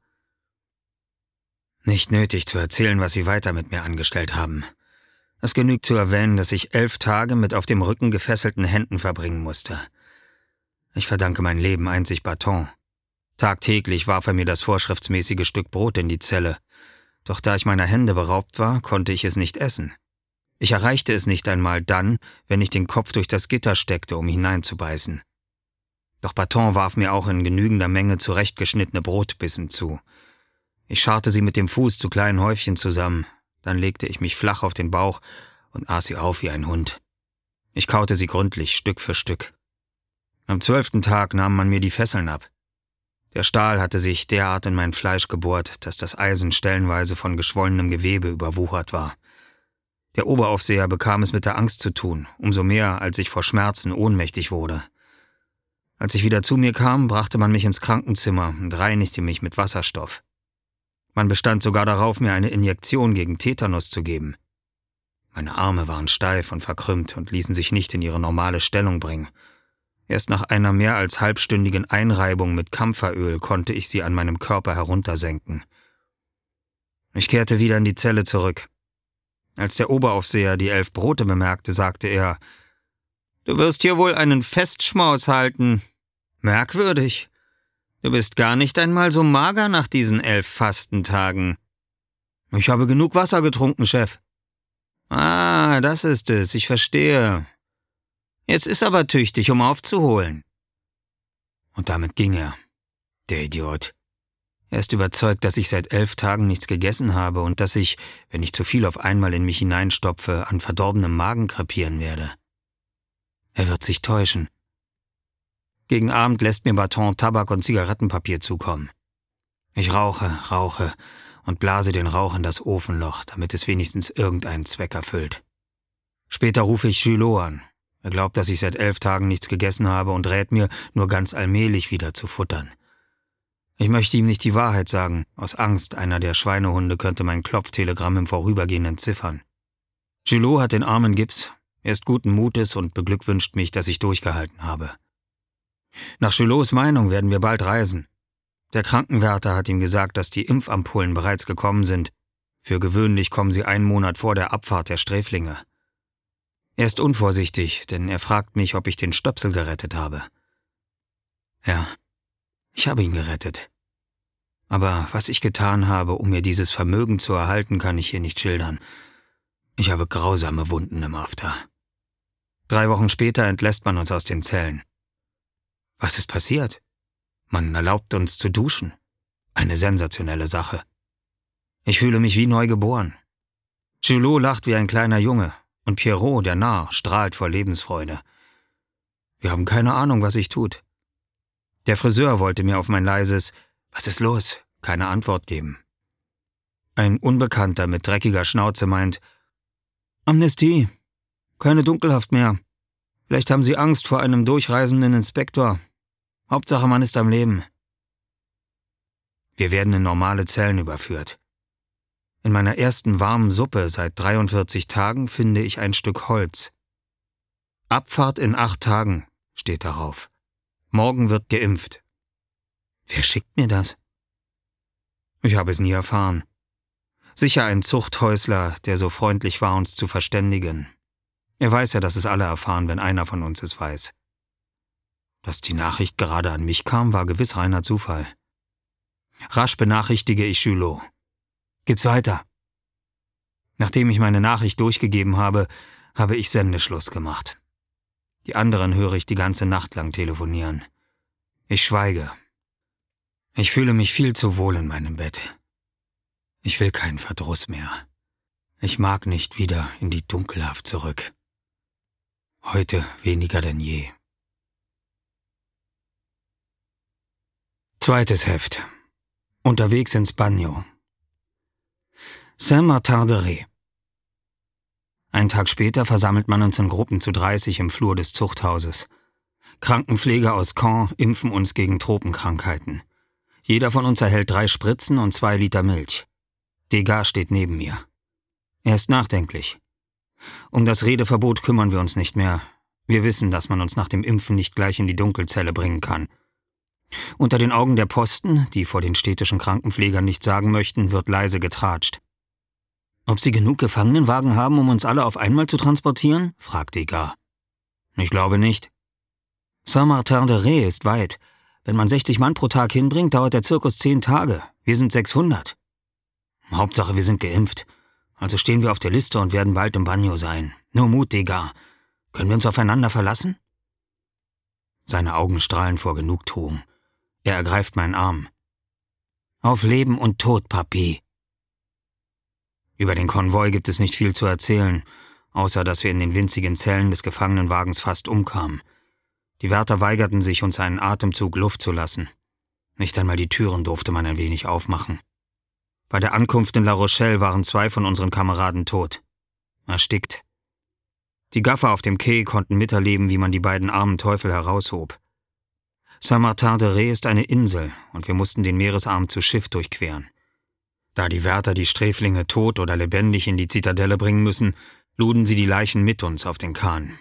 Nicht nötig zu erzählen, was sie weiter mit mir angestellt haben. Es genügt zu erwähnen, dass ich 11 Tage mit auf dem Rücken gefesselten Händen verbringen musste. Ich verdanke mein Leben einzig Baton. Tagtäglich warf er mir das vorschriftsmäßige Stück Brot in die Zelle. Doch da ich meiner Hände beraubt war, konnte ich es nicht essen. Ich erreichte es nicht einmal dann, wenn ich den Kopf durch das Gitter steckte, um hineinzubeißen. Doch Baton warf mir auch in genügender Menge zurechtgeschnittene Brotbissen zu. Ich scharrte sie mit dem Fuß zu kleinen Häufchen zusammen, dann legte ich mich flach auf den Bauch und aß sie auf wie ein Hund. Ich kaute sie gründlich, Stück für Stück. Am 12. Tag nahm man mir die Fesseln ab. Der Stahl hatte sich derart in mein Fleisch gebohrt, dass das Eisen stellenweise von geschwollenem Gewebe überwuchert war. Der Oberaufseher bekam es mit der Angst zu tun, umso mehr, als ich vor Schmerzen ohnmächtig wurde. Als ich wieder zu mir kam, brachte man mich ins Krankenzimmer und reinigte mich mit Wasserstoff. Man bestand sogar darauf, mir eine Injektion gegen Tetanus zu geben. Meine Arme waren steif und verkrümmt und ließen sich nicht in ihre normale Stellung bringen. Erst nach einer mehr als halbstündigen Einreibung mit Kampferöl konnte ich sie an meinem Körper heruntersenken. Ich kehrte wieder in die Zelle zurück. Als der Oberaufseher die 11 Brote bemerkte, sagte er, »Du wirst hier wohl einen Festschmaus halten. Merkwürdig. Du bist gar nicht einmal so mager nach diesen 11 Fastentagen.« »Ich habe genug Wasser getrunken, Chef.« »Ah, das ist es, ich verstehe. Jetzt iss aber tüchtig, um aufzuholen.« Und damit ging er, der Idiot. Er ist überzeugt, dass ich seit 11 Tagen nichts gegessen habe und dass ich, wenn ich zu viel auf einmal in mich hineinstopfe, an verdorbenem Magen krepieren werde. Er wird sich täuschen. Gegen Abend lässt mir Baton Tabak und Zigarettenpapier zukommen. Ich rauche und blase den Rauch in das Ofenloch, damit es wenigstens irgendeinen Zweck erfüllt. Später rufe ich Julot an. Er glaubt, dass ich seit 11 Tagen nichts gegessen habe und rät mir, nur ganz allmählich wieder zu futtern. Ich möchte ihm nicht die Wahrheit sagen, aus Angst, einer der Schweinehunde könnte mein Klopftelegramm im Vorübergehen entziffern. Julot hat den Arm in Gips, er ist guten Mutes und beglückwünscht mich, dass ich durchgehalten habe. Nach Julots Meinung werden wir bald reisen. Der Krankenwärter hat ihm gesagt, dass die Impfampullen bereits gekommen sind. Für gewöhnlich kommen sie 1 Monat vor der Abfahrt der Sträflinge. Er ist unvorsichtig, denn er fragt mich, ob ich den Stöpsel gerettet habe. Ja, ich habe ihn gerettet. Aber was ich getan habe, um mir dieses Vermögen zu erhalten, kann ich hier nicht schildern. Ich habe grausame Wunden im After. 3 Wochen später entlässt man uns aus den Zellen. Was ist passiert? Man erlaubt uns zu duschen. Eine sensationelle Sache. Ich fühle mich wie neu geboren. Julot lacht wie ein kleiner Junge und Pierrot, der Narr, strahlt vor Lebensfreude. Wir haben keine Ahnung, was sich tut. Der Friseur wollte mir auf mein leises »Was ist los?« keine Antwort geben. Ein Unbekannter mit dreckiger Schnauze meint, »Amnestie, keine Dunkelhaft mehr. Vielleicht haben Sie Angst vor einem durchreisenden Inspektor. Hauptsache, man ist am Leben.« Wir werden in normale Zellen überführt. In meiner ersten warmen Suppe seit 43 Tagen finde ich ein Stück Holz. Abfahrt in 8 Tagen, steht darauf. Morgen wird geimpft. Wer schickt mir das? Ich habe es nie erfahren. Sicher ein Zuchthäusler, der so freundlich war, uns zu verständigen. Er weiß ja, dass es alle erfahren, wenn einer von uns es weiß. Dass die Nachricht gerade an mich kam, war gewiss reiner Zufall. Rasch benachrichtige ich Julot. »Gib's weiter.« Nachdem ich meine Nachricht durchgegeben habe, habe ich Sendeschluss gemacht. Die anderen höre ich die ganze Nacht lang telefonieren. Ich schweige. Ich fühle mich viel zu wohl in meinem Bett. Ich will keinen Verdruss mehr. Ich mag nicht wieder in die Dunkelhaft zurück. Heute weniger denn je. 2. Heft. Unterwegs ins Bagno. Saint-Martin-de-Ré. Einen Tag später versammelt man uns in Gruppen zu 30 im Flur des Zuchthauses. Krankenpfleger aus Caen impfen uns gegen Tropenkrankheiten. Jeder von uns erhält 3 Spritzen und 2 Liter Milch. Degas steht neben mir. Er ist nachdenklich. Um das Redeverbot kümmern wir uns nicht mehr. Wir wissen, dass man uns nach dem Impfen nicht gleich in die Dunkelzelle bringen kann. Unter den Augen der Posten, die vor den städtischen Krankenpflegern nicht sagen möchten, wird leise getratscht. »Ob Sie genug Gefangenenwagen haben, um uns alle auf einmal zu transportieren?« fragt Degas. »Ich glaube nicht. Saint-Martin-de-Ré ist weit. Wenn man 60 Mann pro Tag hinbringt, dauert der Zirkus 10 Tage. Wir sind 600. Hauptsache, wir sind geimpft. Also stehen wir auf der Liste und werden bald im Bagno sein. Nur Mut, Degas. Können wir uns aufeinander verlassen?« Seine Augen strahlen vor Genugtuung. Er ergreift meinen Arm. »Auf Leben und Tod, Papi.« Über den Konvoi gibt es nicht viel zu erzählen, außer dass wir in den winzigen Zellen des Gefangenenwagens fast umkamen. Die Wärter weigerten sich, uns einen Atemzug Luft zu lassen. Nicht einmal die Türen durfte man ein wenig aufmachen. Bei der Ankunft in La Rochelle waren 2 von unseren Kameraden tot. Erstickt. Die Gaffer auf dem Quai konnten miterleben, wie man die beiden armen Teufel heraushob. Saint-Martin-de-Ré ist eine Insel und wir mussten den Meeresarm zu Schiff durchqueren. Da die Wärter die Sträflinge tot oder lebendig in die Zitadelle bringen müssen, luden sie die Leichen mit uns auf den Kahn.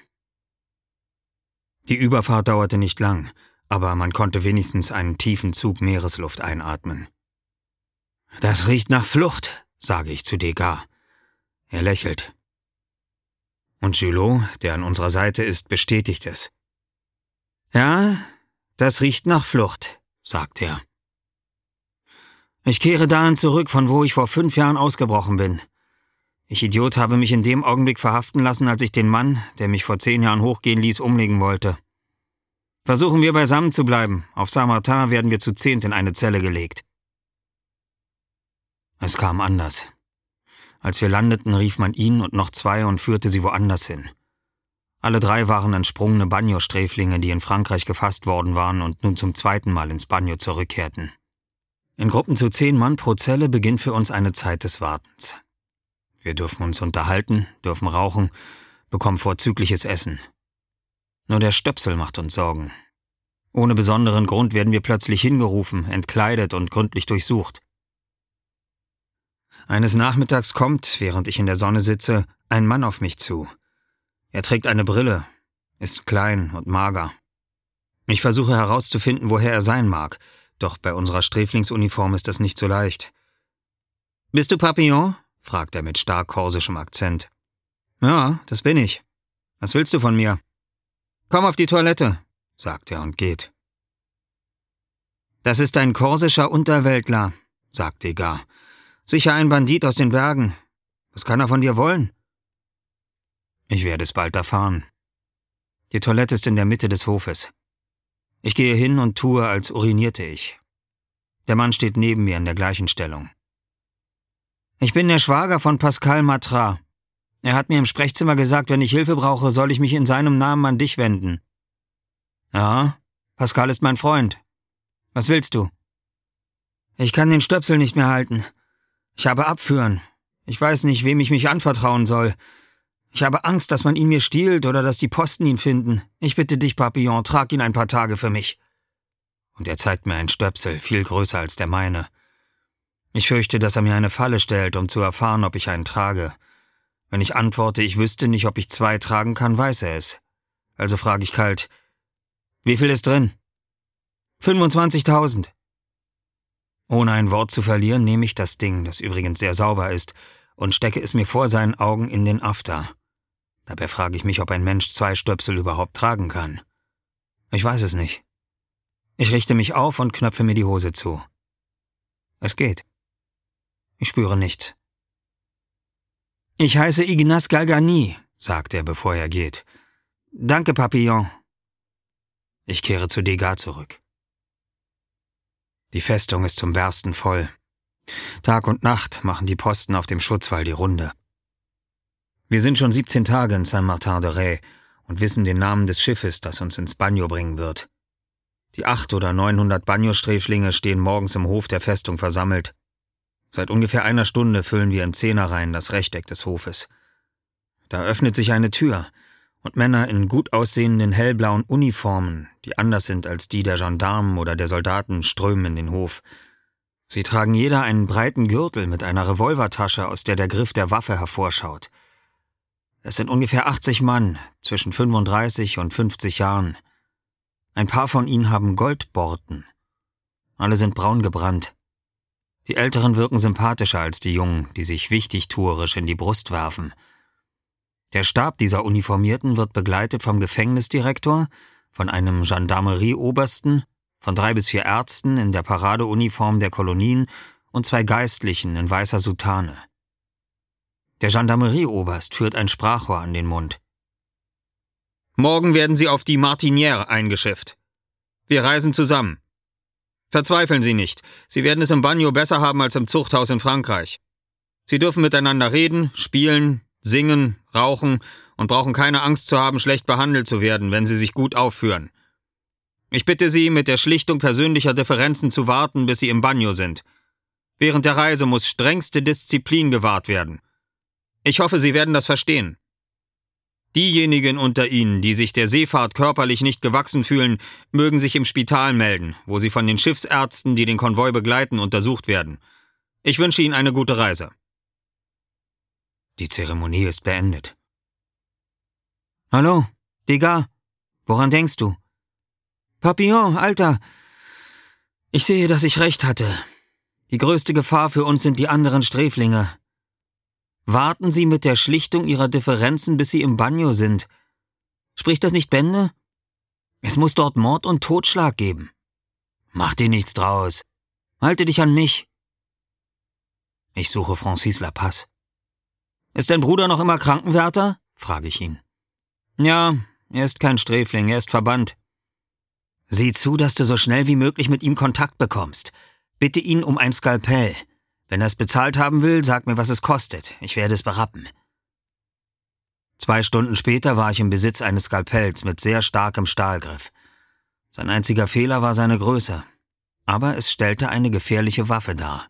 Die Überfahrt dauerte nicht lang, aber man konnte wenigstens einen tiefen Zug Meeresluft einatmen. »Das riecht nach Flucht«, sage ich zu Degas. Er lächelt. Und Julot, der an unserer Seite ist, bestätigt es. »Ja, das riecht nach Flucht«, sagt er. »Ich kehre dahin zurück, von wo ich vor 5 Jahren ausgebrochen bin. Ich Idiot habe mich in dem Augenblick verhaften lassen, als ich den Mann, der mich vor 10 Jahren hochgehen ließ, umlegen wollte. Versuchen wir beisammen zu bleiben. Auf Saint-Martin werden wir zu 10 in eine Zelle gelegt.« Es kam anders. Als wir landeten, rief man ihn und noch 2 und führte sie woanders hin. Alle 3 waren entsprungene Bagno-Sträflinge, die in Frankreich gefasst worden waren und nun zum 2. Mal ins Bagno zurückkehrten. In Gruppen zu 10 Mann pro Zelle beginnt für uns eine Zeit des Wartens. Wir dürfen uns unterhalten, dürfen rauchen, bekommen vorzügliches Essen. Nur der Stöpsel macht uns Sorgen. Ohne besonderen Grund werden wir plötzlich hingerufen, entkleidet und gründlich durchsucht. Eines Nachmittags kommt, während ich in der Sonne sitze, ein Mann auf mich zu. Er trägt eine Brille, ist klein und mager. Ich versuche herauszufinden, woher er sein mag, doch bei unserer Sträflingsuniform ist das nicht so leicht. »Bist du Papillon?« fragt er mit stark korsischem Akzent. »Ja, das bin ich. Was willst du von mir?« »Komm auf die Toilette«, sagt er und geht. »Das ist ein korsischer Unterweltler«, sagt Degas. »Sicher ein Bandit aus den Bergen. Was kann er von dir wollen?« Ich werde es bald erfahren. Die Toilette ist in der Mitte des Hofes. Ich gehe hin und tue, als urinierte ich. Der Mann steht neben mir in der gleichen Stellung. »Ich bin der Schwager von Pascal Matrat. Er hat mir im Sprechzimmer gesagt, wenn ich Hilfe brauche, soll ich mich in seinem Namen an dich wenden.« »Ja, Pascal ist mein Freund. Was willst du?« »Ich kann den Stöpsel nicht mehr halten. Ich habe Abführen. Ich weiß nicht, wem ich mich anvertrauen soll. Ich habe Angst, dass man ihn mir stiehlt oder dass die Posten ihn finden. Ich bitte dich, Papillon, trag ihn ein paar Tage für mich.« Und er zeigt mir einen Stöpsel, viel größer als der meine. Ich fürchte, dass er mir eine Falle stellt, um zu erfahren, ob ich einen trage. Wenn ich antworte, ich wüsste nicht, ob ich 2 tragen kann, weiß er es. Also frage ich kalt, »Wie viel ist drin?« »25.000. Ohne ein Wort zu verlieren, nehme ich das Ding, das übrigens sehr sauber ist, und stecke es mir vor seinen Augen in den After. Dabei frage ich mich, ob ein Mensch 2 Stöpsel überhaupt tragen kann. Ich weiß es nicht. Ich richte mich auf und knöpfe mir die Hose zu. Es geht. Ich spüre nichts. »Ich heiße Ignace Galgani«, sagt er, bevor er geht. »Danke, Papillon.« Ich kehre zu Degas zurück. Die Festung ist zum Bersten voll. Tag und Nacht machen die Posten auf dem Schutzwall die Runde. Wir sind schon 17 Tage in Saint-Martin-de-Ré und wissen den Namen des Schiffes, das uns ins Bagno bringen wird. Die 800 oder 900 Bagno-Sträflinge stehen morgens im Hof der Festung versammelt. Seit ungefähr einer Stunde füllen wir in Zehnerreihen das Rechteck des Hofes. Da öffnet sich eine Tür, und Männer in gut aussehenden hellblauen Uniformen, die anders sind als die der Gendarmen oder der Soldaten, strömen in den Hof. Sie tragen jeder einen breiten Gürtel mit einer Revolvertasche, aus der Griff der Waffe hervorschaut. Es sind ungefähr 80 Mann, zwischen 35 und 50 Jahren. Ein paar von ihnen haben Goldborten. Alle sind braun gebrannt. Die Älteren wirken sympathischer als die Jungen, die sich wichtigtuerisch in die Brust werfen. Der Stab dieser Uniformierten wird begleitet vom Gefängnisdirektor, von einem Gendarmerie-Obersten, von 3 bis 4 Ärzten in der Paradeuniform der Kolonien und 2 Geistlichen in weißer Soutane. Der Gendarmerie-Oberst führt ein Sprachrohr an den Mund. »Morgen werden Sie auf die Martinière eingeschifft. Wir reisen zusammen. Verzweifeln Sie nicht, Sie werden es im Bagno besser haben als im Zuchthaus in Frankreich. Sie dürfen miteinander reden, spielen, singen, rauchen und brauchen keine Angst zu haben, schlecht behandelt zu werden, wenn Sie sich gut aufführen. Ich bitte Sie, mit der Schlichtung persönlicher Differenzen zu warten, bis Sie im Bagno sind. Während der Reise muss strengste Disziplin gewahrt werden. Ich hoffe, Sie werden das verstehen. Diejenigen unter Ihnen, die sich der Seefahrt körperlich nicht gewachsen fühlen, mögen sich im Spital melden, wo sie von den Schiffsärzten, die den Konvoi begleiten, untersucht werden. Ich wünsche Ihnen eine gute Reise.« Die Zeremonie ist beendet. »Hallo, Degas, woran denkst du?« »Papillon, Alter, ich sehe, dass ich recht hatte. Die größte Gefahr für uns sind die anderen Sträflinge. Warten Sie mit der Schlichtung Ihrer Differenzen, bis Sie im Bagno sind. Spricht das nicht Bände? Es muss dort Mord und Totschlag geben. Mach dir nichts draus. Halte dich an mich.« Ich suche Francis Lapasse. »Ist dein Bruder noch immer Krankenwärter?« frage ich ihn. »Ja, er ist kein Sträfling, er ist verbannt.« »Sieh zu, dass du so schnell wie möglich mit ihm Kontakt bekommst. Bitte ihn um ein Skalpell. Wenn er es bezahlt haben will, sag mir, was es kostet. Ich werde es berappen.« 2 Stunden später war ich im Besitz eines Skalpells mit sehr starkem Stahlgriff. Sein einziger Fehler war seine Größe. Aber es stellte eine gefährliche Waffe dar.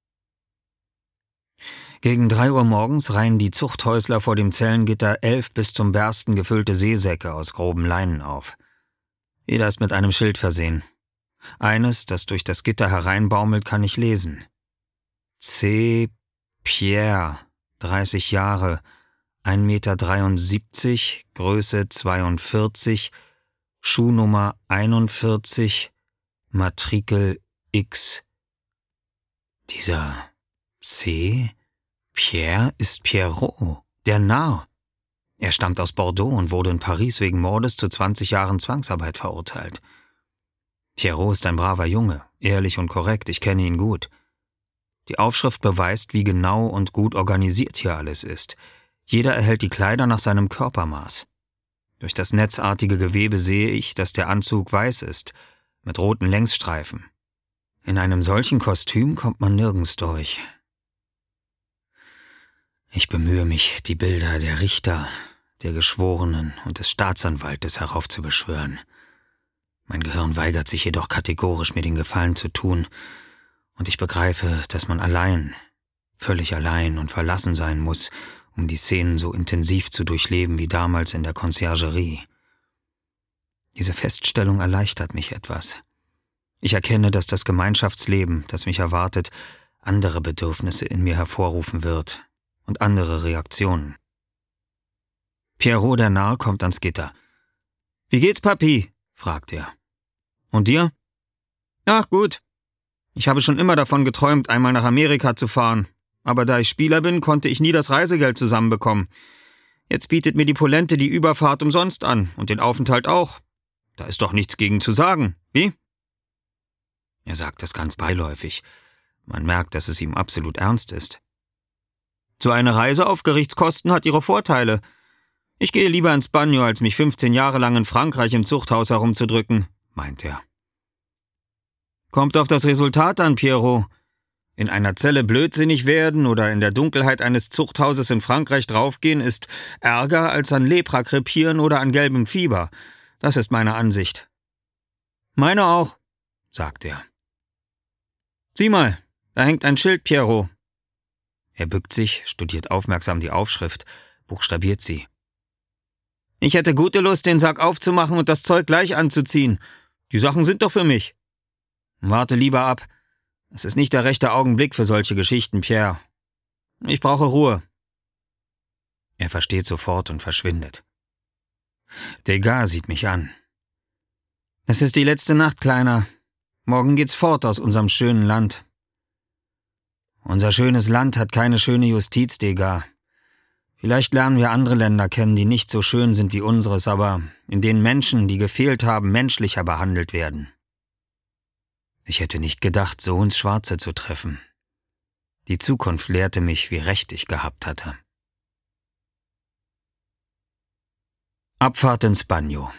Gegen 3 Uhr morgens reihen die Zuchthäusler vor dem Zellengitter 11 bis zum Bersten gefüllte Seesäcke aus groben Leinen auf. Jeder ist mit einem Schild versehen. Eines, das durch das Gitter hereinbaumelt, kann ich lesen. C. Pierre, 30 Jahre, 1,73 Meter, Größe 42, Schuhnummer 41, Matrikel X. Dieser C. Pierre ist Pierrot, der Narr. Er stammt aus Bordeaux und wurde in Paris wegen Mordes zu 20 Jahren Zwangsarbeit verurteilt. Pierrot ist ein braver Junge, ehrlich und korrekt, ich kenne ihn gut. Die Aufschrift beweist, wie genau und gut organisiert hier alles ist. Jeder erhält die Kleider nach seinem Körpermaß. Durch das netzartige Gewebe sehe ich, dass der Anzug weiß ist, mit roten Längsstreifen. In einem solchen Kostüm kommt man nirgends durch. Ich bemühe mich, die Bilder der Richter, der Geschworenen und des Staatsanwaltes heraufzubeschwören. Mein Gehirn weigert sich jedoch kategorisch, mir den Gefallen zu tun, und ich begreife, dass man allein, völlig allein und verlassen sein muss, um die Szenen so intensiv zu durchleben wie damals in der Conciergerie. Diese Feststellung erleichtert mich etwas. Ich erkenne, dass das Gemeinschaftsleben, das mich erwartet, andere Bedürfnisse in mir hervorrufen wird und andere Reaktionen. Pierrot der Narr kommt ans Gitter. »Wie geht's, Papi?« fragt er. »Und dir?« »Ach, gut. Ich habe schon immer davon geträumt, einmal nach Amerika zu fahren. Aber da ich Spieler bin, konnte ich nie das Reisegeld zusammenbekommen. Jetzt bietet mir die Polente die Überfahrt umsonst an und den Aufenthalt auch. Da ist doch nichts gegen zu sagen, wie?« Er sagt es ganz beiläufig. Man merkt, dass es ihm absolut ernst ist. »So eine Reise auf Gerichtskosten hat ihre Vorteile. Ich gehe lieber ins Bagno, als mich 15 Jahre lang in Frankreich im Zuchthaus herumzudrücken«, meint er. »Kommt auf das Resultat an, Pierrot. In einer Zelle blödsinnig werden oder in der Dunkelheit eines Zuchthauses in Frankreich draufgehen ist Ärger als an Lepra krepieren oder an gelbem Fieber. Das ist meine Ansicht.« »Meine auch«, sagt er. »Sieh mal, da hängt ein Schild, Pierrot.« Er bückt sich, studiert aufmerksam die Aufschrift, buchstabiert sie. »Ich hätte gute Lust, den Sack aufzumachen und das Zeug gleich anzuziehen. Die Sachen sind doch für mich.« »Warte lieber ab. Es ist nicht der rechte Augenblick für solche Geschichten, Pierre. Ich brauche Ruhe.« Er versteht sofort und verschwindet. Degas sieht mich an. »Es ist die letzte Nacht, Kleiner. Morgen geht's fort aus unserem schönen Land.« »Unser schönes Land hat keine schöne Justiz, Degas. Vielleicht lernen wir andere Länder kennen, die nicht so schön sind wie unseres, aber in denen Menschen, die gefehlt haben, menschlicher behandelt werden.« Ich hätte nicht gedacht, so ins Schwarze zu treffen. Die Zukunft lehrte mich, wie recht ich gehabt hatte. Abfahrt ins Bagno.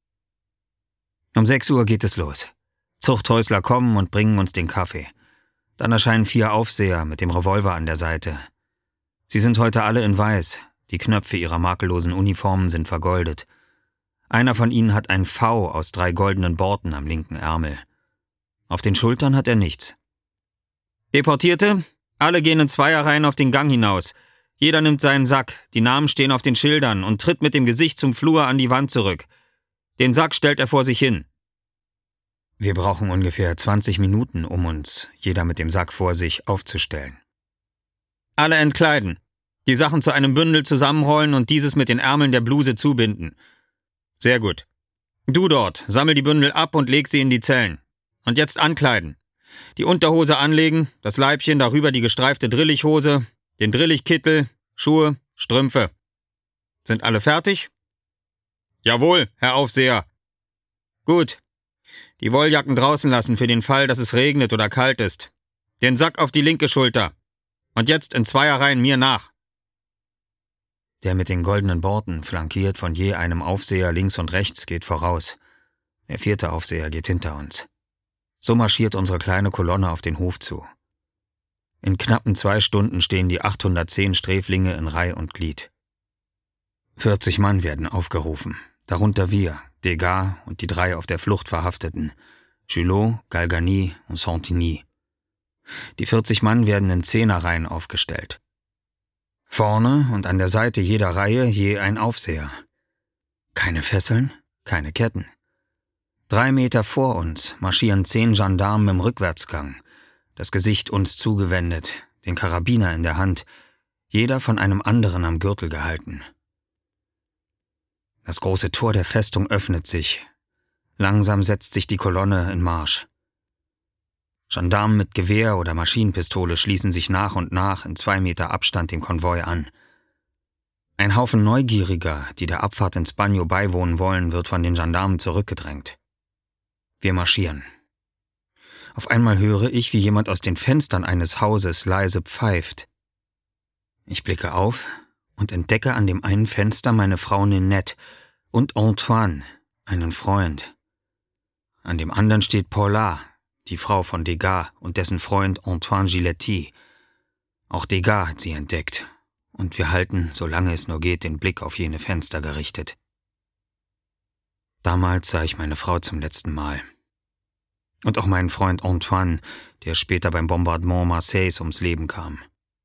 Um 6 Uhr geht es los. Zuchthäusler kommen und bringen uns den Kaffee. Dann erscheinen 4 Aufseher mit dem Revolver an der Seite. Sie sind heute alle in Weiß. Die Knöpfe ihrer makellosen Uniformen sind vergoldet. Einer von ihnen hat ein V aus 3 goldenen Borten am linken Ärmel. Auf den Schultern hat er nichts. »Deportierte, alle gehen in Zweierreihen auf den Gang hinaus. Jeder nimmt seinen Sack, die Namen stehen auf den Schildern und tritt mit dem Gesicht zum Flur an die Wand zurück. Den Sack stellt er vor sich hin.« Wir brauchen ungefähr 20 Minuten, um uns, jeder mit dem Sack vor sich, aufzustellen. »Alle entkleiden, die Sachen zu einem Bündel zusammenrollen und dieses mit den Ärmeln der Bluse zubinden. Sehr gut. Du dort, sammel die Bündel ab und leg sie in die Zellen. Und jetzt ankleiden. Die Unterhose anlegen, das Leibchen, darüber die gestreifte Drillichhose, den Drillichkittel, Schuhe, Strümpfe. Sind alle fertig?« »Jawohl, Herr Aufseher.« »Gut. Die Wolljacken draußen lassen für den Fall, dass es regnet oder kalt ist. Den Sack auf die linke Schulter. Und jetzt in Zweierreihen mir nach.« Der mit den goldenen Borten, flankiert von je einem Aufseher links und rechts, geht voraus. Der 4. Aufseher geht hinter uns. So marschiert unsere kleine Kolonne auf den Hof zu. In knappen 2 Stunden stehen die 810 Sträflinge in Reih und Glied. 40 Mann werden aufgerufen, darunter wir, Degas und die 3 auf der Flucht Verhafteten, Julot, Galgani und Santigny. Die 40 Mann werden in 10er-Reihen aufgestellt. Vorne und an der Seite jeder Reihe je ein Aufseher. Keine Fesseln, keine Ketten. 3 Meter vor uns marschieren 10 Gendarmen im Rückwärtsgang, das Gesicht uns zugewendet, den Karabiner in der Hand, jeder von einem anderen am Gürtel gehalten. Das große Tor der Festung öffnet sich. Langsam setzt sich die Kolonne in Marsch. Gendarmen mit Gewehr oder Maschinenpistole schließen sich nach und nach in 2 Meter Abstand dem Konvoi an. Ein Haufen Neugieriger, die der Abfahrt ins Bagno beiwohnen wollen, wird von den Gendarmen zurückgedrängt. Wir marschieren. Auf einmal höre ich, wie jemand aus den Fenstern eines Hauses leise pfeift. Ich blicke auf und entdecke an dem einen Fenster meine Frau Ninette und Antoine, einen Freund. An dem anderen steht Paula, die Frau von Degas und dessen Freund Antoine Giletti. Auch Degas hat sie entdeckt, und wir halten, solange es nur geht, den Blick auf jene Fenster gerichtet. Damals sah ich meine Frau zum letzten Mal. Und auch meinen Freund Antoine, der später beim Bombardement Marseilles ums Leben kam.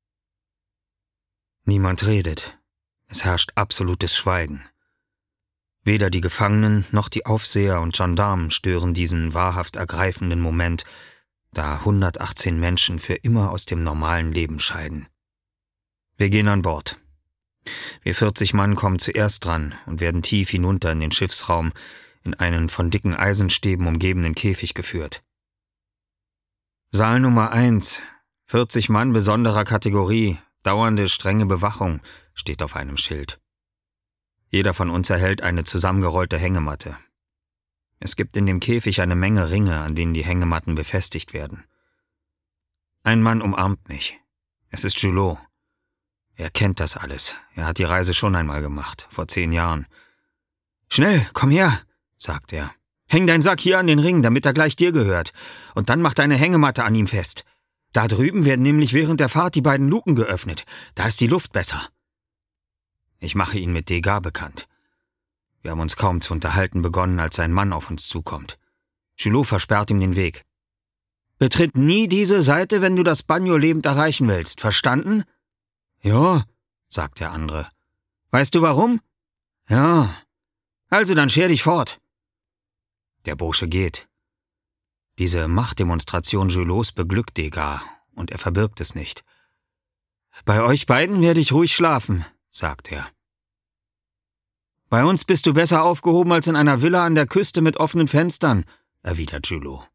Niemand redet. Es herrscht absolutes Schweigen. Weder die Gefangenen noch die Aufseher und Gendarmen stören diesen wahrhaft ergreifenden Moment, da 118 Menschen für immer aus dem normalen Leben scheiden. Wir gehen an Bord. Wir 40 Mann kommen zuerst dran und werden tief hinunter in den Schiffsraum, in einen von dicken Eisenstäben umgebenen Käfig geführt. Saal Nummer 1, 40 Mann besonderer Kategorie, dauernde strenge Bewachung, steht auf einem Schild. Jeder von uns erhält eine zusammengerollte Hängematte. Es gibt in dem Käfig eine Menge Ringe, an denen die Hängematten befestigt werden. Ein Mann umarmt mich. Es ist Julot. Er kennt das alles. Er hat die Reise schon einmal gemacht, vor 10 Jahren. »Schnell, komm her«, sagt er. »Häng deinen Sack hier an den Ring, damit er gleich dir gehört. Und dann mach deine Hängematte an ihm fest. Da drüben werden nämlich während der Fahrt die beiden Luken geöffnet. Da ist die Luft besser.« Ich mache ihn mit Degas bekannt. Wir haben uns kaum zu unterhalten begonnen, als sein Mann auf uns zukommt. Julot versperrt ihm den Weg. »Betritt nie diese Seite, wenn du das Bagno lebend erreichen willst. Verstanden?« »Ja«, sagt der andere. »Weißt du warum?« »Ja.« »Also dann scher dich fort.« Der Bursche geht. Diese Machtdemonstration Julots beglückt Degas, und er verbirgt es nicht. »Bei euch beiden werde ich ruhig schlafen«, sagt er. »Bei uns bist du besser aufgehoben als in einer Villa an der Küste mit offenen Fenstern«, erwidert Julot.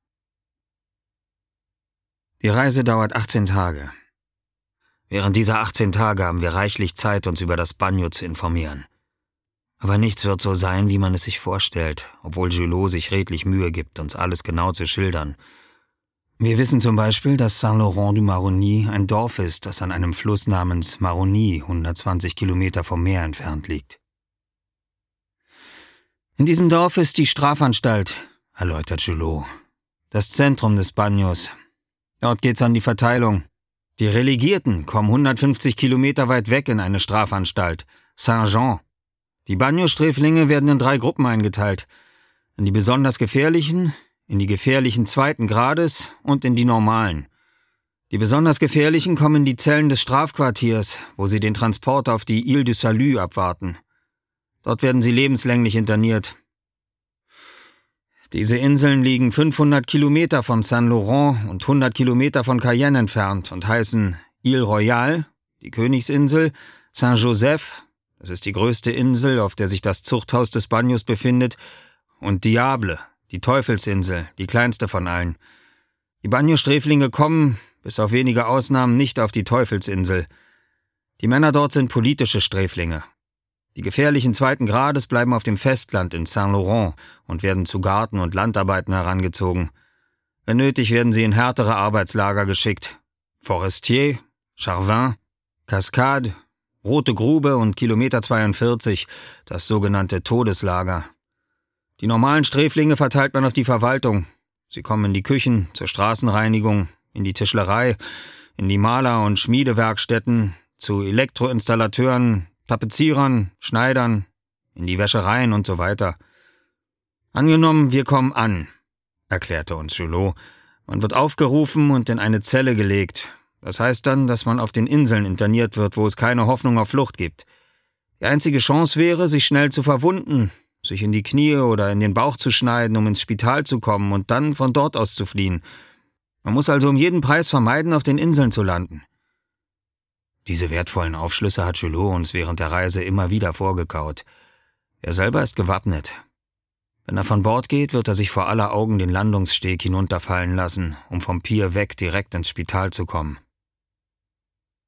Die Reise dauert 18 Tage. Während dieser 18 Tage haben wir reichlich Zeit, uns über das Bagno zu informieren. Aber nichts wird so sein, wie man es sich vorstellt, obwohl Julot sich redlich Mühe gibt, uns alles genau zu schildern. Wir wissen zum Beispiel, dass Saint-Laurent-du-Maroni ein Dorf ist, das an einem Fluss namens Maroni 120 Kilometer vom Meer entfernt liegt. In diesem Dorf ist die Strafanstalt, erläutert Julot. Das Zentrum des Bagnos. Dort geht's an die Verteilung. Die Relegierten kommen 150 Kilometer weit weg in eine Strafanstalt, Saint-Jean. Die Bagno-Sträflinge werden in 3 Gruppen eingeteilt. In die besonders gefährlichen, in die gefährlichen 2. Grades und in die normalen. Die besonders gefährlichen kommen in die Zellen des Strafquartiers, wo sie den Transport auf die Ile du Salut abwarten. Dort werden sie lebenslänglich interniert. Diese Inseln liegen 500 Kilometer von Saint-Laurent und 100 Kilometer von Cayenne entfernt und heißen Ile Royale, die Königsinsel, Saint-Joseph, das ist die größte Insel, auf der sich das Zuchthaus des Bagnos befindet, und Diable, die Teufelsinsel, die kleinste von allen. Die Bagno-Sträflinge kommen, bis auf wenige Ausnahmen, nicht auf die Teufelsinsel. Die Männer dort sind politische Sträflinge. Die gefährlichen 2. Grades bleiben auf dem Festland in Saint-Laurent und werden zu Garten- und Landarbeiten herangezogen. Wenn nötig werden sie in härtere Arbeitslager geschickt. Forestier, Charvin, Cascade, Rote Grube und Kilometer 42, das sogenannte Todeslager. Die normalen Sträflinge verteilt man auf die Verwaltung. Sie kommen in die Küchen, zur Straßenreinigung, in die Tischlerei, in die Maler- und Schmiedewerkstätten, zu Elektroinstallateuren, Tapezierern, Schneidern, in die Wäschereien und so weiter. Angenommen, wir kommen an, erklärte uns Julot. Man wird aufgerufen und in eine Zelle gelegt. Das heißt dann, dass man auf den Inseln interniert wird, wo es keine Hoffnung auf Flucht gibt. Die einzige Chance wäre, sich schnell zu verwunden, sich in die Knie oder in den Bauch zu schneiden, um ins Spital zu kommen und dann von dort aus zu fliehen. Man muss also um jeden Preis vermeiden, auf den Inseln zu landen. Diese wertvollen Aufschlüsse hat Julot uns während der Reise immer wieder vorgekaut. Er selber ist gewappnet. Wenn er von Bord geht, wird er sich vor aller Augen den Landungssteg hinunterfallen lassen, um vom Pier weg direkt ins Spital zu kommen.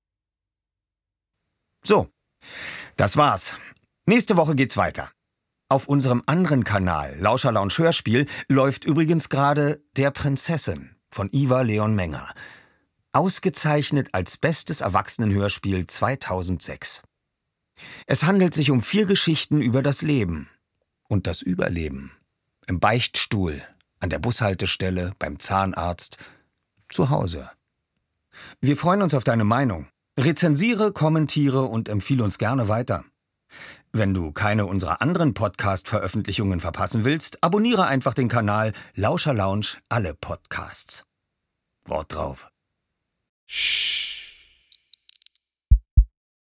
So, das war's. Nächste Woche geht's weiter. Auf unserem anderen Kanal, Lauscher Lounge Hörspiel, läuft übrigens gerade Der Prinzessin von Ivar Leon Menger. Ausgezeichnet als bestes Erwachsenenhörspiel 2006. Es handelt sich um 4 Geschichten über das Leben und das Überleben. Im Beichtstuhl, an der Bushaltestelle, beim Zahnarzt, zu Hause. Wir freuen uns auf deine Meinung. Rezensiere, kommentiere und empfehle uns gerne weiter. Wenn du keine unserer anderen Podcast-Veröffentlichungen verpassen willst, abonniere einfach den Kanal Lauscher Lounge alle Podcasts. Wort drauf.